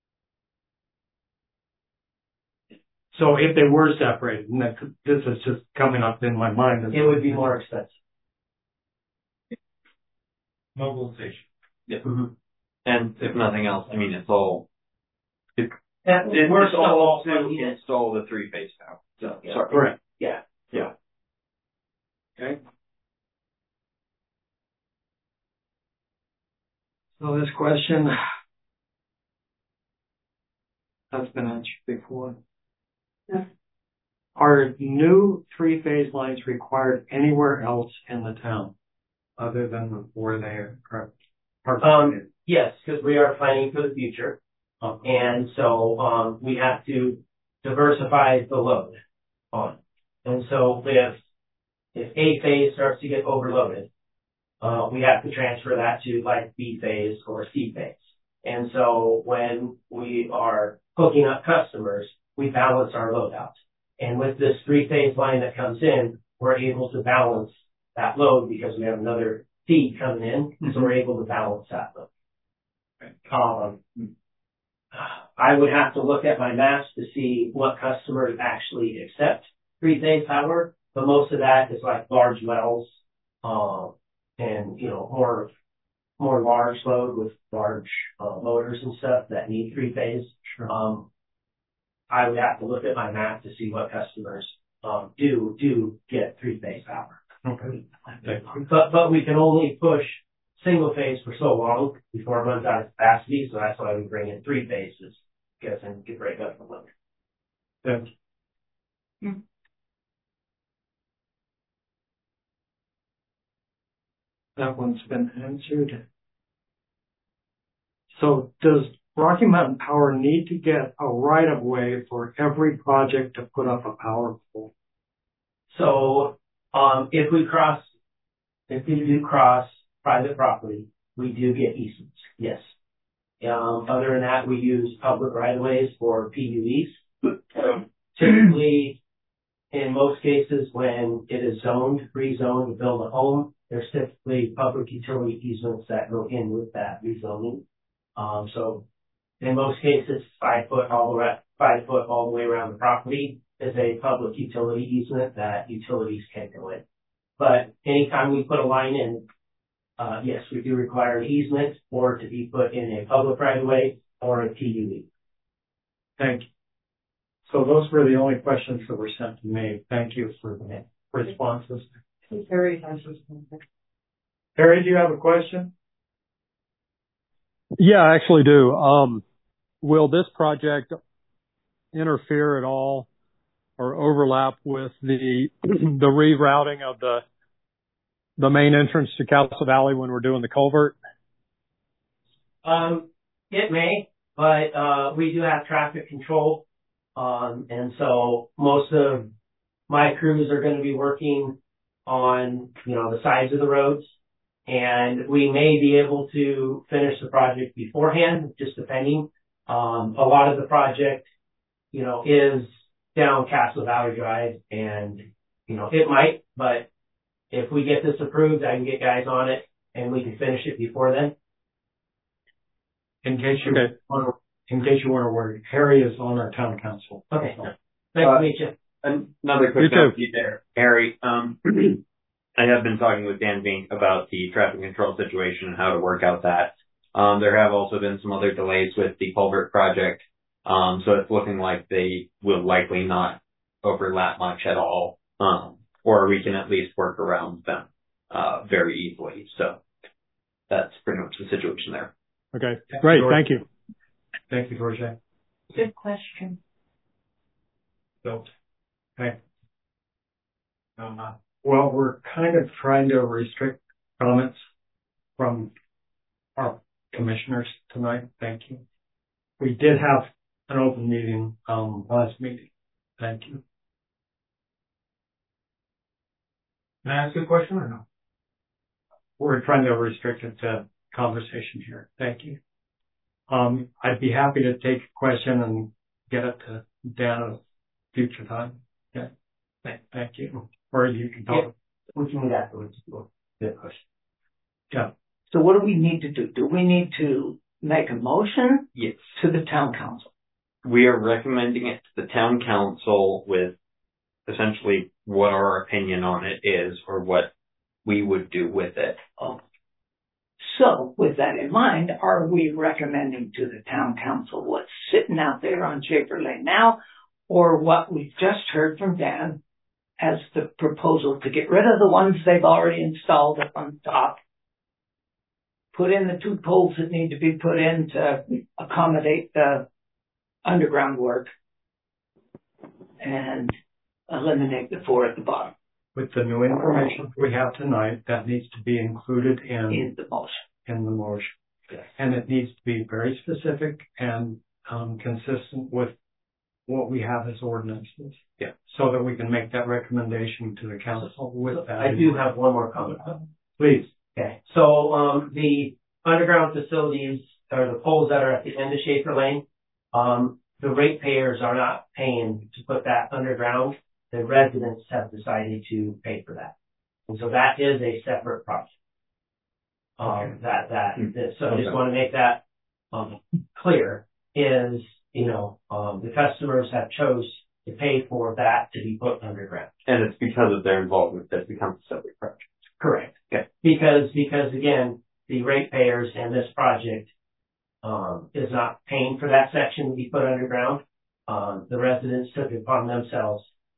So if they were separated, and this is just coming up in my mind. It would be more expensive. Mobilization. Yeah. Mm-hmm. And if nothing else, I mean, it's all to install the 3-phase power. So, yeah. Sorry. Correct. Yeah. Yeah. Okay. So this question has been answered before. Yeah. Are new 3-phase lines required anywhere else in the town other than where they are? Yes, because we are planning for the future. And so, we have to diversify the load on. And so if A phase starts to get overloaded, we have to transfer that to like B phase or C phase. And so when we are hooking up customers, we balance our load out. And with this 3-phase line that comes in, we're able to balance that load because we have another feed coming in. So we're able to balance that load. I would have to look at my maps to see what customers actually accept 3-phase power, but most of that is like large wells, and you know, more large load with large motors and stuff that need 3-phase. Sure. I would have to look at my map to see what customers do get three-phase power. Okay. But we can only push single phase for so long before it runs out of capacity, so that's why we bring in three phases, because then you can break up the load. Thank you. Mm. That one's been answered. So does Rocky Mountain Power need to get a right of way for every project to put up a power pole? So, if we do cross private property, we do get easements, yes. Other than that, we use public right-of-ways for PUEs. Typically, in most cases, when it is rezoned to build a home, there's typically public utility easements that go in with that rezoning. So in most cases, 5 foot all the way around the property is a public utility easement that utilities can go in. But anytime we put a line in, yes, we do require an easement or to be put in a public right-of-way or a PUE. Thank you. So those were the only questions that were sent to me. Thank you for the responses. Harry has his one. Harry, do you have a question? Yeah, I actually do. Will this project interfere at all or overlap with the rerouting of the main entrance to Castle Valley when we're doing the culvert? It may, but we do have traffic control. And so most of my crews are going to be working on, the sides of the roads, and we may be able to finish the project beforehand, just depending. A lot of the project, is down Castle Valley Drive, and, it might, but if we get this approved, I can get guys on it and we can finish it before then. In case you weren't aware, Harry is on our town council. Okay. Nice to meet you. Another quick note there, Harry. I have been talking with Dan Vink about the traffic control situation and how to work out that. There have also been some other delays with the culvert project. So it's looking like they will likely not overlap much at all. Or we can at least work around them, very easily. So that's pretty much the situation there. Okay. Great. Thank you. Thank you, George. Good question. So, okay. Well, we're kind of trying to restrict comments from our commissioners tonight. Thank you. We did have an open meeting, last meeting. Thank you. Can I ask a question or no? We're trying to restrict it to conversation here. Thank you. I'd be happy to take a question and get it to Dan at a future time. Okay. Thank you. Or you can talk. We can meet afterwards. Good question. Yeah. So what do we need to do? Do we need to make a motion? Yes. To the town council? We are recommending it to the town council with essentially what our opinion on it is or what we would do with it. So with that in mind, are we recommending to the town council what's sitting out there on Schaefer Lane now, or what we've just heard from Dan as the proposal to get rid of the ones they've already installed up on top, put in the 2 poles that need to be put in to accommodate the underground work, and eliminate the 4 at the bottom? With the new information we have tonight, that needs to be included In the motion. In the motion. Yes. And it needs to be very specific and consistent with what we have as ordinances. Yeah. So that we can make that recommendation to the council with that. I do have one more comment. Please. Okay. So, the underground facilities or the poles that are at the end of Schaefer Lane, the ratepayers are not paying to put that underground. The residents have decided to pay for that. And so that is a separate project. So I just want to make that, clear is, the customers have chose to pay for that to be put underground. And it's because of their involvement that it becomes a separate project. Correct. Okay. Because again, the ratepayers and this project, is not paying for that section to be put underground. The residents took it upon themselves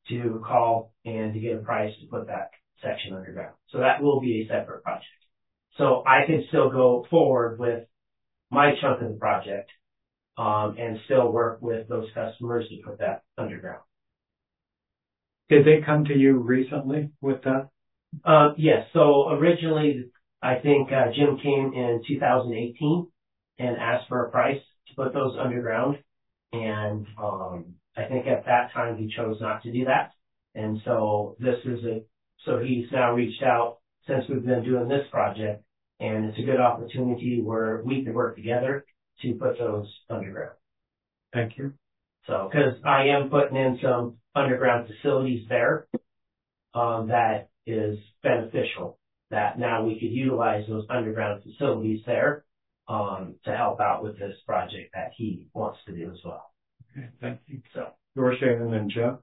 to call and to get a price to put that section underground. So that will be a separate project. So I can still go forward with my chunk of the project, and still work with those customers to put that underground. Did they come to you recently with that? Yes. So originally, I think Jim came in 2018 and asked for a price to put those underground. And I think at that time he chose not to do that. And so so he's now reached out since we've been doing this project, and it's a good opportunity where we can work together to put those underground. Thank you. So, cause I am putting in some underground facilities there, that is beneficial, that now we could utilize those underground facilities there, to help out with this project that he wants to do as well. Okay, thank you. So, George and then Jeff.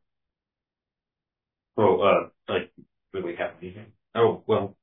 Oh, like, would we have a meeting? Oh, well,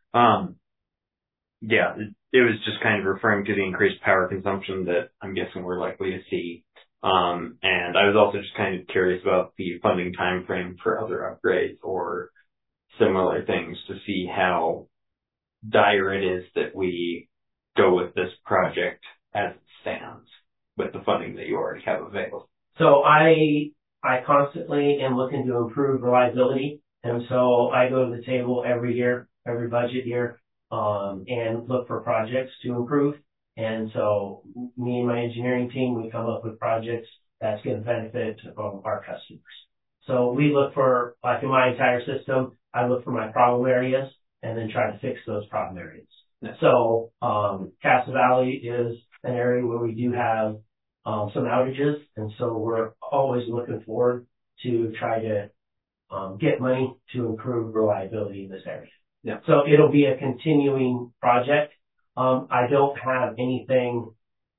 yeah, it was just kind of referring to the increased power consumption that I'm guessing we're likely to see. And I was also just kind of curious about the funding time frame for other upgrades or similar things to see how dire it is that we go with this project as it stands with the funding that you already have available. so I constantly am looking to improve reliability. And so I go to the table every year, every budget year, and look for projects to improve. And so me and my engineering team, we come up with projects that's going to benefit our customers. So we look for, like in my entire system, I look for my problem areas and then try to fix those problem areas. So, Castle Valley is an area where we do have, some outages. And so we're always looking forward to try to, get money to improve reliability in this area. Yeah. So it'll be a continuing project. I don't have anything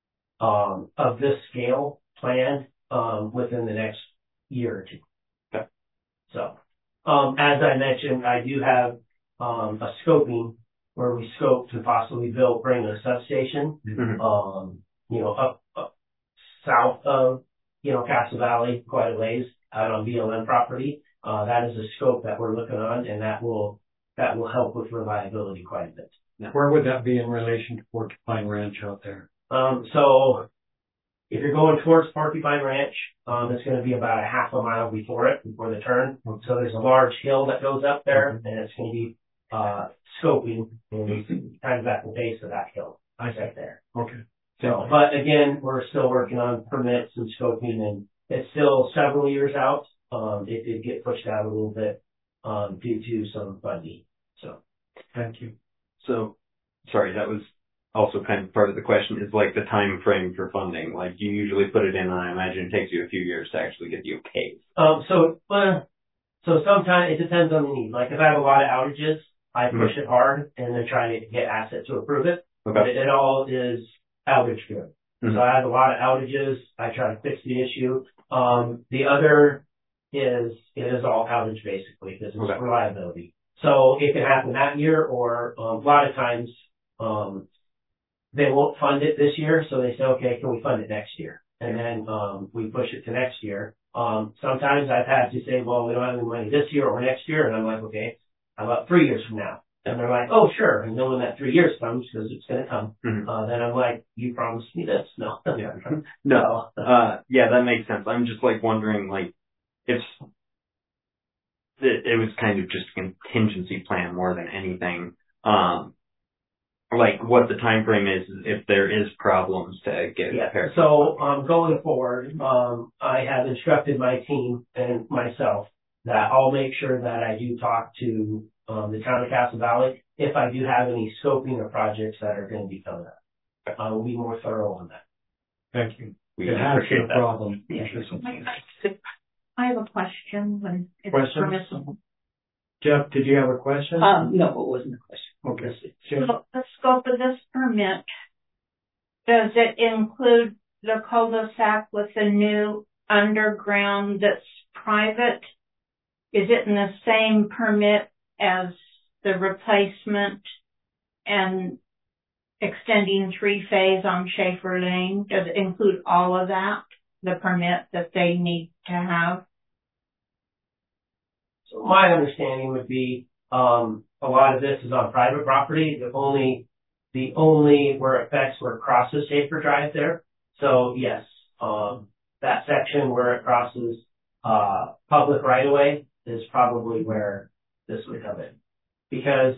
of this scale planned within the next year or two. Okay. So, as I mentioned, I do have a scoping where we scope to possibly bring a substation, up south of, Castle Valley, quite a ways out on BLM property. That is a scope that we're looking on, and that will help with reliability quite a bit. Now, where would that be in relation to Porcupine Ranch out there? So if you're going towards Porcupine Ranch, it's going to be about a half a mile before the turn. So there's a large hill that goes up there, and it's going to be scoping and kind of at the base of that hill. Right there. Okay. So, but again, we're still working on permits and scoping, and it's still several years out. It did get pushed out a little bit due to some funding. So, thank you. So, sorry, that was also kind of part of the question, is like the time frame for funding. Like, you usually put it in, and I imagine it takes you a few years to actually get the okay. So sometimes it depends on the need. Like if I have a lot of outages, I push it hard and then try to get asset to approve it. Okay. But it all is outage driven. So I have a lot of outages. I try to fix the issue. The other it is all outage basically because it's reliability. So it can happen that year, or a lot of times they won't fund it this year, so they say, okay, can we fund it next year? And then we push it to next year. Sometimes I've had to say, well, we don't have any money this year or next year, and I'm like, okay, how about 3 years from now? And they're like, oh, sure. And then when that 3 years comes, because it's going to come, then I'm like, you promised me this. No. No. Yeah, that makes sense. I'm just like wondering, like, if it was kind of just a contingency plan more than anything. Like what the time frame is if there is problems to get repaired. So going forward, I have instructed my team and myself that I'll make sure that I do talk to the town of Castle Valley if I do have any scoping or projects that are going to be coming up. I will be more thorough on that. Thank you. We it has appreciate been a that. problem. I have a question when it's permissible. Jeff, did you have a question? No, it wasn't a question. Okay. So the scope of this permit, does it include the cul-de-sac with the new underground that's private? Is it in the same permit as the replacement and extending 3-phase on Schaefer Lane? Does it include all of that, the permit that they need to have? So my understanding would be, a lot of this is on private property. The only where it affects where it crosses Schaefer Drive there. So yes, that section where it crosses, public right of way is probably where this would come in. Because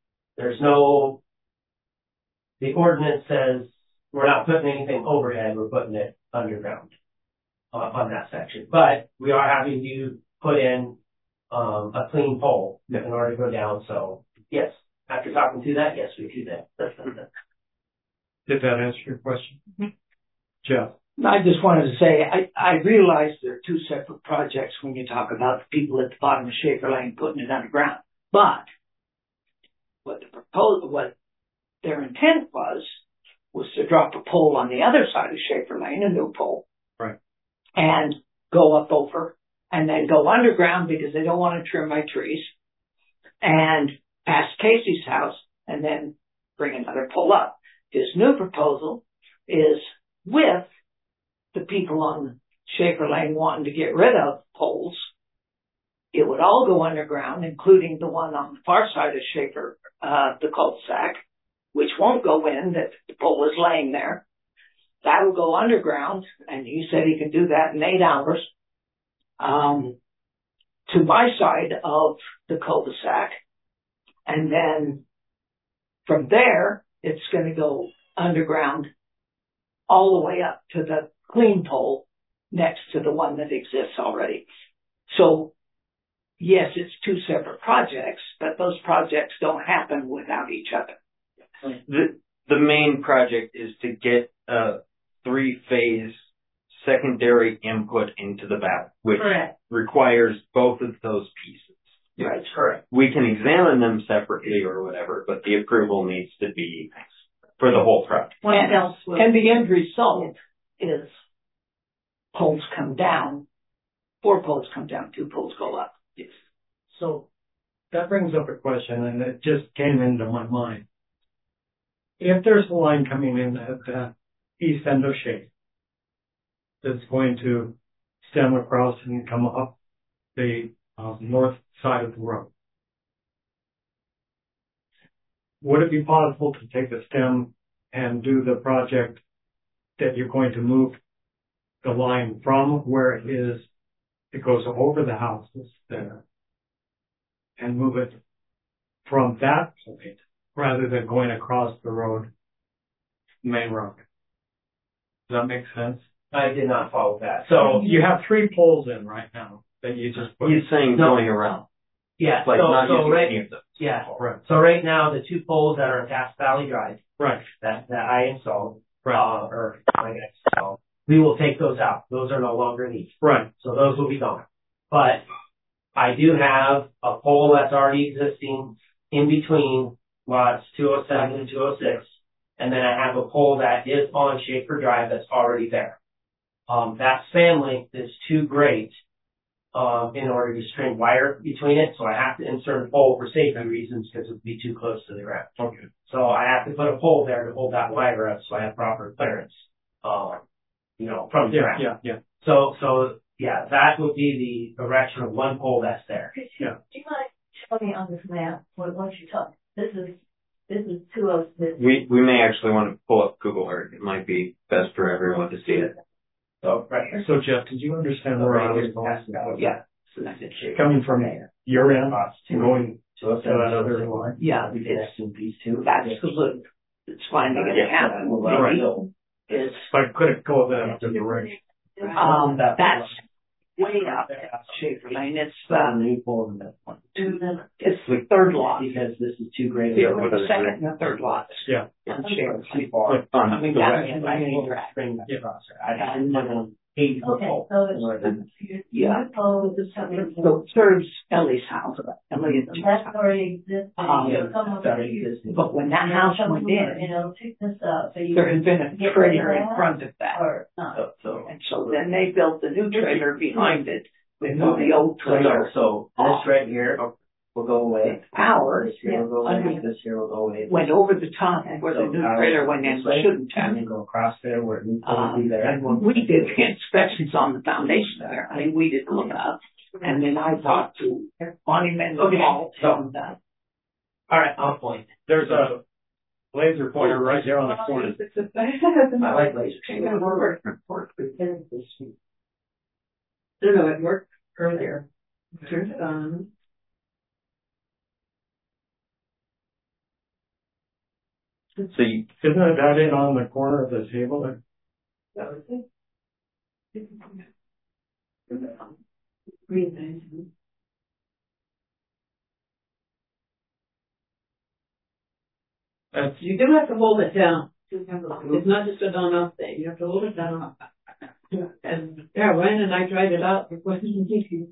the ordinance says we're not putting anything overhead, we're putting it underground on that section. But we are having you put in a clean pole in order to go down. So yes, after talking to that, yes, we do that. Did that answer your question? Mm-hmm. Jeff? I just wanted to say, I realize there are two separate projects when you talk about the people at the bottom of Schaefer Lane putting it underground. But what their intent was to drop a pole on the other side of Schaefer Lane, a new pole. Right. And go up over and then go underground because they don't want to trim my trees and past Casey's house and then bring another pole up. His new proposal is with the people on Schaefer Lane wanting to get rid of poles. It would all go underground, including the one on the far side of Schaefer, the cul-de-sac, which won't go in, that the pole is laying there. That will go underground, and he said he can do that in 8 hours. To my side of the cul-de-sac. And then from there, it's going to go underground all the way up to the clean pole next to the one that exists already. So yes, it's two separate projects, but those projects don't happen without each other. The main project is to get a 3-phase secondary input into the ballot, which requires both of those pieces. Right, correct. We can examine them separately or whatever, but the approval needs to be for the whole project. And the end result is poles come down, 4 poles come down, 2 poles go up. Yes. So that brings up a question, and it just came into my mind. If there's a line coming in at the east end of Schaefer that's going to stem across and come up the north side of the road, would it be possible to take the stem and do the project that you're going to move the line from where it is, it goes over the houses there, and move it from that point rather than going across the road, main road? Does that make sense? I did not follow that. So you have 3 poles in right now that you just put. He's saying going around. Yeah. Like not using any of them. Yeah. Right. So right now, the 2 poles that are in Cass Valley Drive, Right. that I installed, Right. or I installed, we will take those out. Those are no longer needed. Right. So those will be gone. But I do have a pole that's already existing in between lots 207 and 206. And then I have a pole that is on Schaefer Drive that's already there. That span length is too great, in order to string wire between it. So I have to insert a pole for safety reasons because it would be too close to the ground. Okay. So I have to put a pole there to hold that wire up so I have proper clearance, from the ground. Yeah. So yeah, that would be the erection of 1 pole that's there. Yeah. Do you mind showing me on this map what you talk? This is 206. We may actually want to pull up Google Earth. It might be best for everyone to see it. So right here. So Jeff, did you understand where I was going? Yeah. So that's it. Coming from your end and going to that other line? Yeah, It's these 2. that's the loop. It's finally going to happen. Right. Is But could it go that direction? that's way up Schaefer Lane. It's new pole in that one. it's the 3rd lot. Because this is too great. The 2nd and 3rd lots. Yeah. On Schaefer Lane. On mean, the that's right. in my main track. I didn't 80 foot Okay, pole. so your pole is coming. So it serves Ellie's house. Ellie and That's already existing. Yeah, Come that's over already here. existing. But when that house went in, It'll pick this up. So you there had been a get trailer rid in of front of that. or not. And so then they built the new trailer behind it. They moved the old trailer. So this right here will go away. Power This here will go away. This here will go away. went over the top where the new trailer went in, shouldn't have. And then go across there where it needs to be there. And when we did the inspections on the foundation there, I mean, we didn't look up. And then I talked to Bonnie Mendenhall. Okay, so, all right, I'll point. There's a laser pointer right there on the corner. I like lasers. I don't know, it worked earlier. Turn it on. So you, Isn't that it on the corner of the table there? That was it. Green thing. You do have to hold it down. It's not just a on-off thing. You have to hold it down. And yeah, Ryan and I tried it out. It wasn't easy.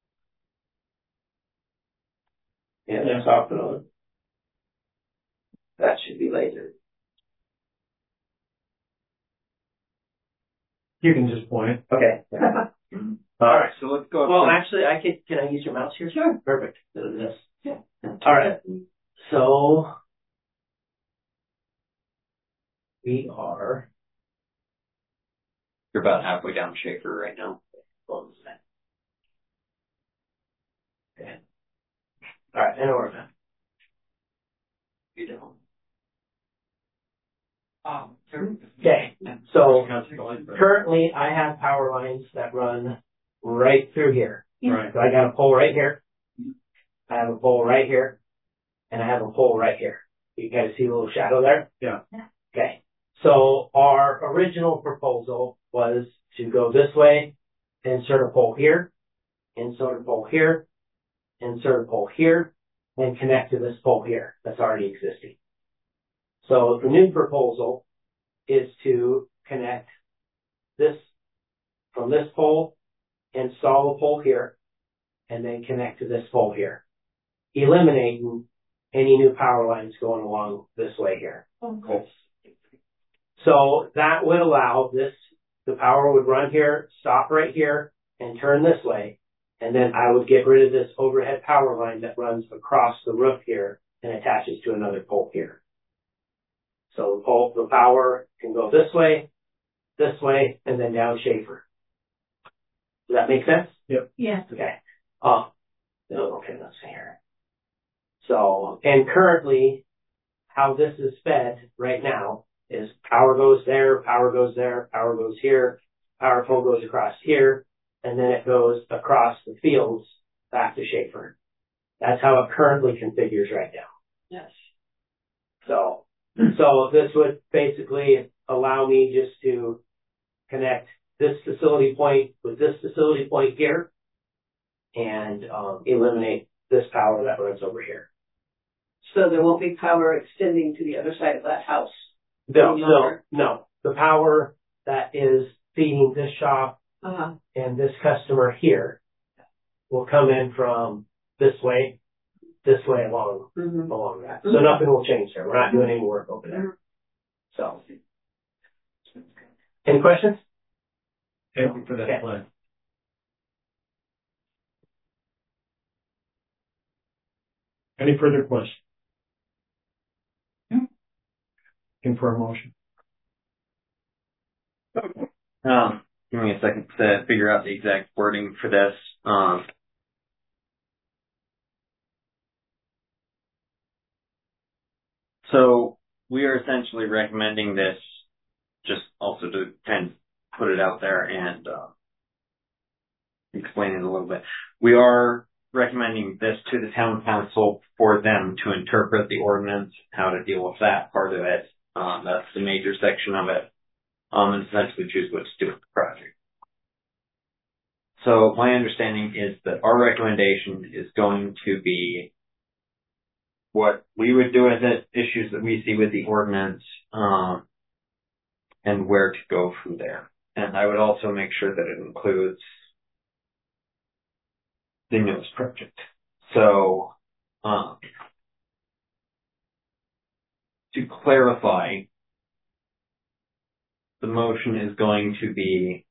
Yeah, that's off and on. That should be laser. You can just point. Okay. all right, so let's go. Well, actually, can I use your mouse here? Sure. Perfect. This. Yeah. All right. So we are. You're about halfway down Schaefer right now. Okay. All right, I know where I'm at. You don't. Okay, so currently I have power lines that run right through here. Right. So I got a pole right here. I have a pole right here. And I have a pole right here. You guys see a little shadow there? Yeah. Okay. So our original proposal was to go this way, insert a pole here, insert a pole here, insert a pole here, and connect to this pole here that's already existing. So the new proposal is to connect this from this pole, install a pole here, and then connect to this pole here, eliminating any new power lines going along this way here. Okay. So that would allow the power would run here, stop right here, and turn this way. And then I would get rid of this overhead power line that runs across the roof here and attaches to another pole here. So the power can go this way, and then down Schaefer. Does that make sense? Yep. Yeah. Okay. Okay, let's see here. So, and currently, how this is fed right now is power goes there, power goes there, power goes here, power pole goes across here, and then it goes across the fields back to Schaefer. That's how it currently configures right now. Yes. So this would basically allow me just to connect this facility point with this facility point here and eliminate this power that runs over here. So there won't be power extending to the other side of that house. No. The power that is feeding this shop and this customer here will come in from this way along that. So nothing will change there. We're not doing any work over there. So, any questions? Thank you for that plan. Any further questions? Looking for a motion. Give me a second to figure out the exact wording for this. So we are essentially recommending this, just also to kind of put it out there and explain it a little bit. We are recommending this to the town council for them to interpret the ordinance, how to deal with that part of it. That's the major section of it. And essentially choose what to do with the project. So my understanding is that our recommendation is going to be what we would do with it, issues that we see with the ordinance, and where to go from there. And I would also make sure that it includes the newest project. So, to clarify, the motion is going to be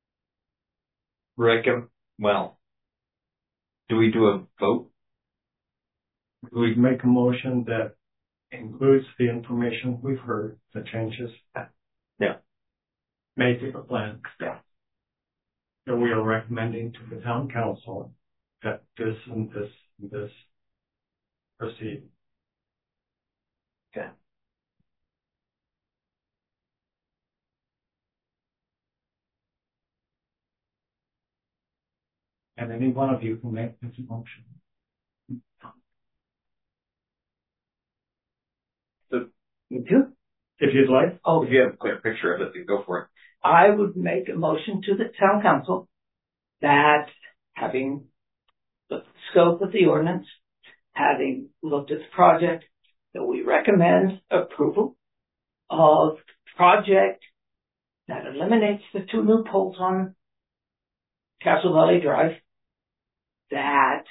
do we do a vote? We make a motion that includes the information we've heard, the changes. Yeah. Made to the plan. Yeah. That we are recommending to the town council that this and this and this proceed. Okay. And any one of you can make this motion. You do? If you'd like. Oh, If you have a clear picture of it, then go for it. I would make a motion to the town council that having the scope of the ordinance, having looked at the project, that we recommend approval of project that eliminates the 2 new poles on Castle Valley Drive, that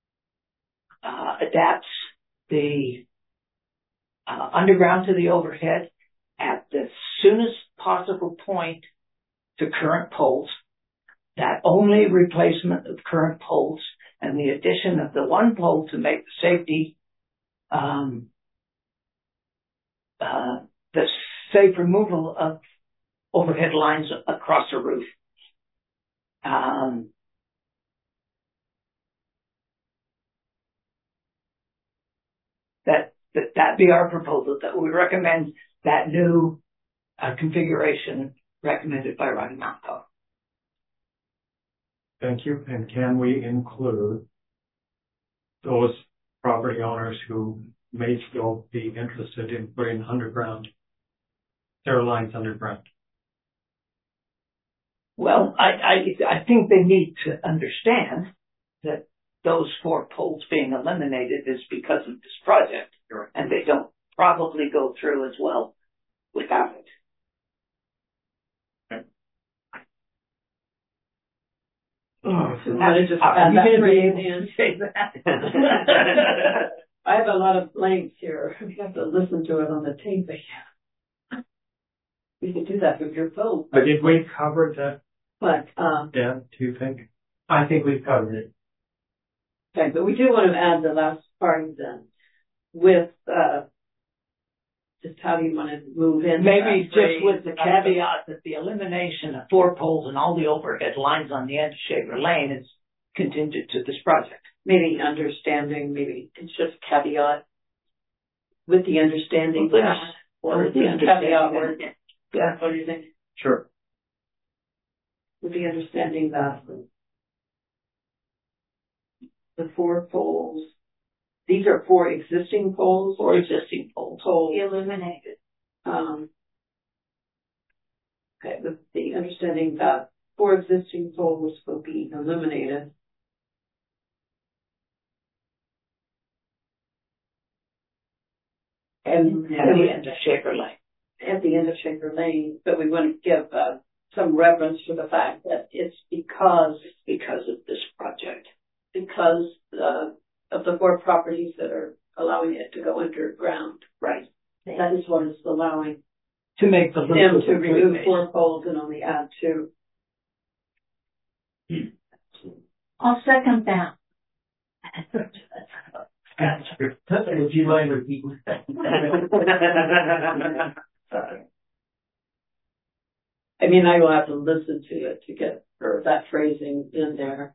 adapts the underground to the overhead at the soonest possible point to current poles, that only replacement of current poles and the addition of the 1 pole to make the safety, the safe removal of overhead lines across the roof. That be our proposal, that we recommend that new configuration recommended by Rocky Mountain Power. Thank you. And can we include those property owners who may still be interested in putting their lines underground? Well, I think they need to understand that those 4 poles being eliminated is because of this project, and they don't probably go through as well without it. I have a lot of blanks here. We have to listen to it on the tape again. You can do that with your phone. But did we cover that? But, Dan, do you think? I think we've covered it. okay, but we do want to add the last part then with, just how do you want to move in? Maybe just with the caveat that the elimination of 4 poles and all the overhead lines on the end of Shaver Lane is contingent to this project. Maybe understanding, maybe it's just caveat with the understanding. Or With the the caveat understanding. word. Yeah. What do you think? Sure. With the understanding that the 4 poles, these are 4 existing poles. 4 existing poles. Eliminated. Okay, with the understanding that 4 existing poles will be eliminated. And At the end of Shaver Lane. At the end of Shaker Lane, but we want to give some reference to the fact that it's because of this project, because of the 4 properties that are allowing it to go underground. Right. That is what is allowing To make the them to remove 4 poles and only add 2. I'll second that. Would you mind repeating that? I mean, I will have to listen to it to get that phrasing in there.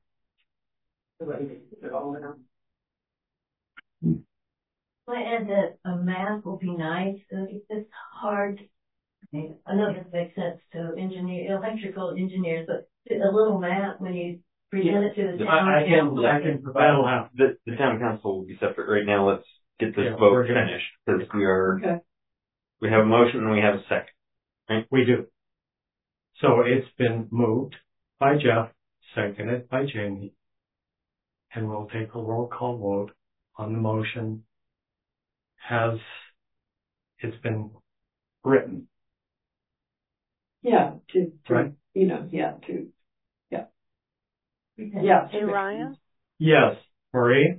I add that a map will be nice. It's hard. I know this makes sense to electrical engineers, but a little map when you present it to the town. I can provide the town council will be separate right now. Let's get this vote finished because we have a motion and we have a second. Right? We do. So it's been moved by Jeff, seconded by Jamie, and we'll take a roll call vote on the motion as it's been written. Yeah, right. Yeah. Hey, Ryan? Yes. Marie?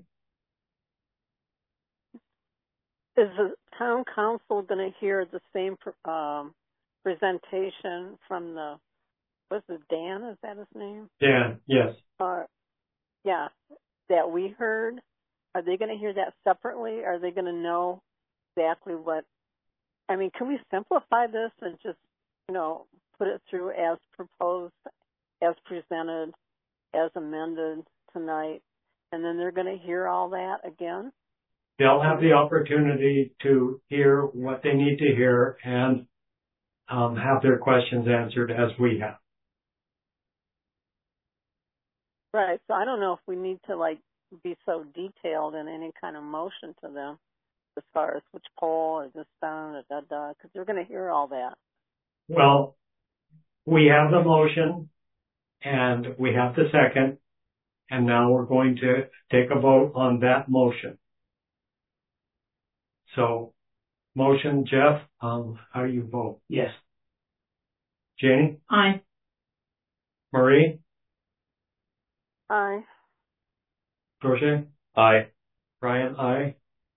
Is the town council going to hear the same presentation from Dan? Is that his name? Dan, yes. Yeah, that we heard. Are they going to hear that separately? Are they going to know exactly what? I mean, can we simplify this and just, put it through as proposed, as presented, as amended tonight? And then they're going to hear all that again? They'll have the opportunity to hear what they need to hear and have their questions answered as we have. Right. So I don't know if we need to like be so detailed in any kind of motion to them as far as which pole or this down or because they're going to hear all that. Well, we have the motion and we have the second, and now we're going to take a vote on that motion. So, motion, Jeff, how do you vote? Yes. Janie? Aye. Marie? Aye. George? Aye. Brian? Aye.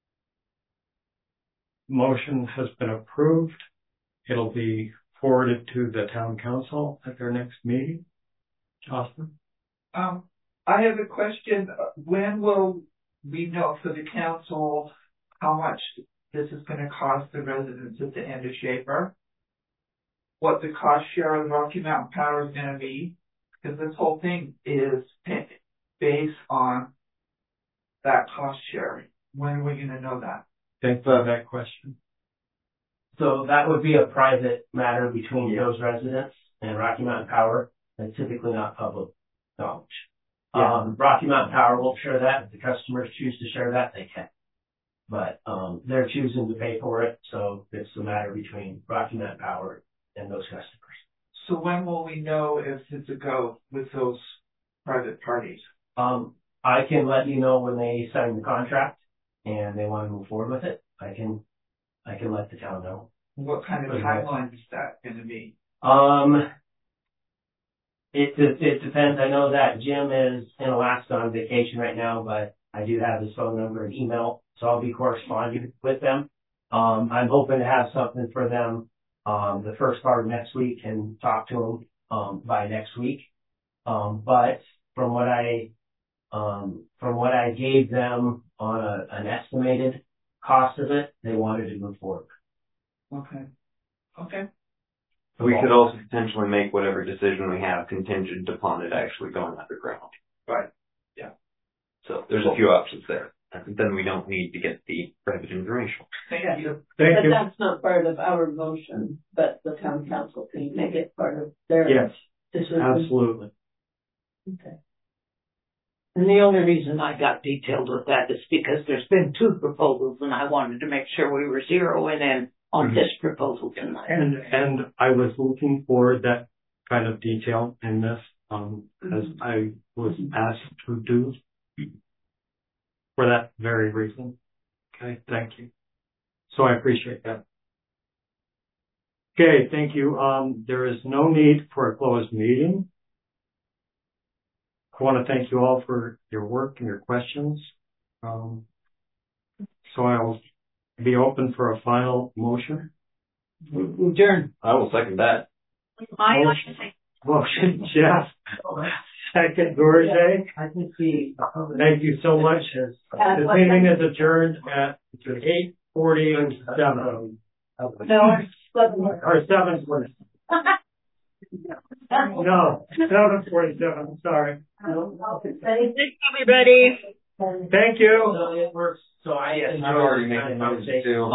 Motion has been approved. It'll be forwarded to the town council at their next meeting. Austin? I have a question. When will we know for the council how much this is going to cost the residents at the end of Schaefer? What the cost share of Rocky Mountain Power is going to be? Because this whole thing is based on that cost sharing. When are we going to know that? Thanks for that question. So that would be a private matter between those residents and Rocky Mountain Power, and typically not public knowledge. Yeah. Rocky Mountain Power will share that. If the customers choose to share that, they can. But they're choosing to pay for it, so it's a matter between Rocky Mountain Power and those customers. So when will we know if it's a go with those private parties? I can let you know when they sign the contract and they want to move forward with it. I can let the town know. What kind of timeline is that going to be? It depends. I know that Jim is in Alaska on vacation right now, but I do have his phone number and email, so I'll be corresponding with them. I'm hoping to have something for them the first part of next week and talk to them by next week. But from what I gave them on an estimated cost of it, they wanted to move forward. Okay. We could also potentially make whatever decision we have contingent upon it actually going underground. Right. Yeah. So there's a few options there. And then we don't need to get the private information. Thank you. Thank you. That's not part of our motion, but the town council can make it part of their Yes, decision. absolutely. Okay. And the only reason I got detailed with that is because there's been two proposals and I wanted to make sure we were zeroing in on this proposal tonight. And I was looking for that kind of detail in this, as I was asked to do for that very reason. Okay, thank you. So I appreciate that. Okay, thank you. There is no need for a closed meeting. I want to thank you all for your work and your questions. So I'll be open for a final motion. Adjourn. I will second that. Motion, Jeff. Second, George. I can see. Thank you so much. The meeting is adjourned at 8:47. No, Or 7:47. No, 7:47. Sorry. Thanks, everybody. Thank you. So it works. So I I'm already making notes too.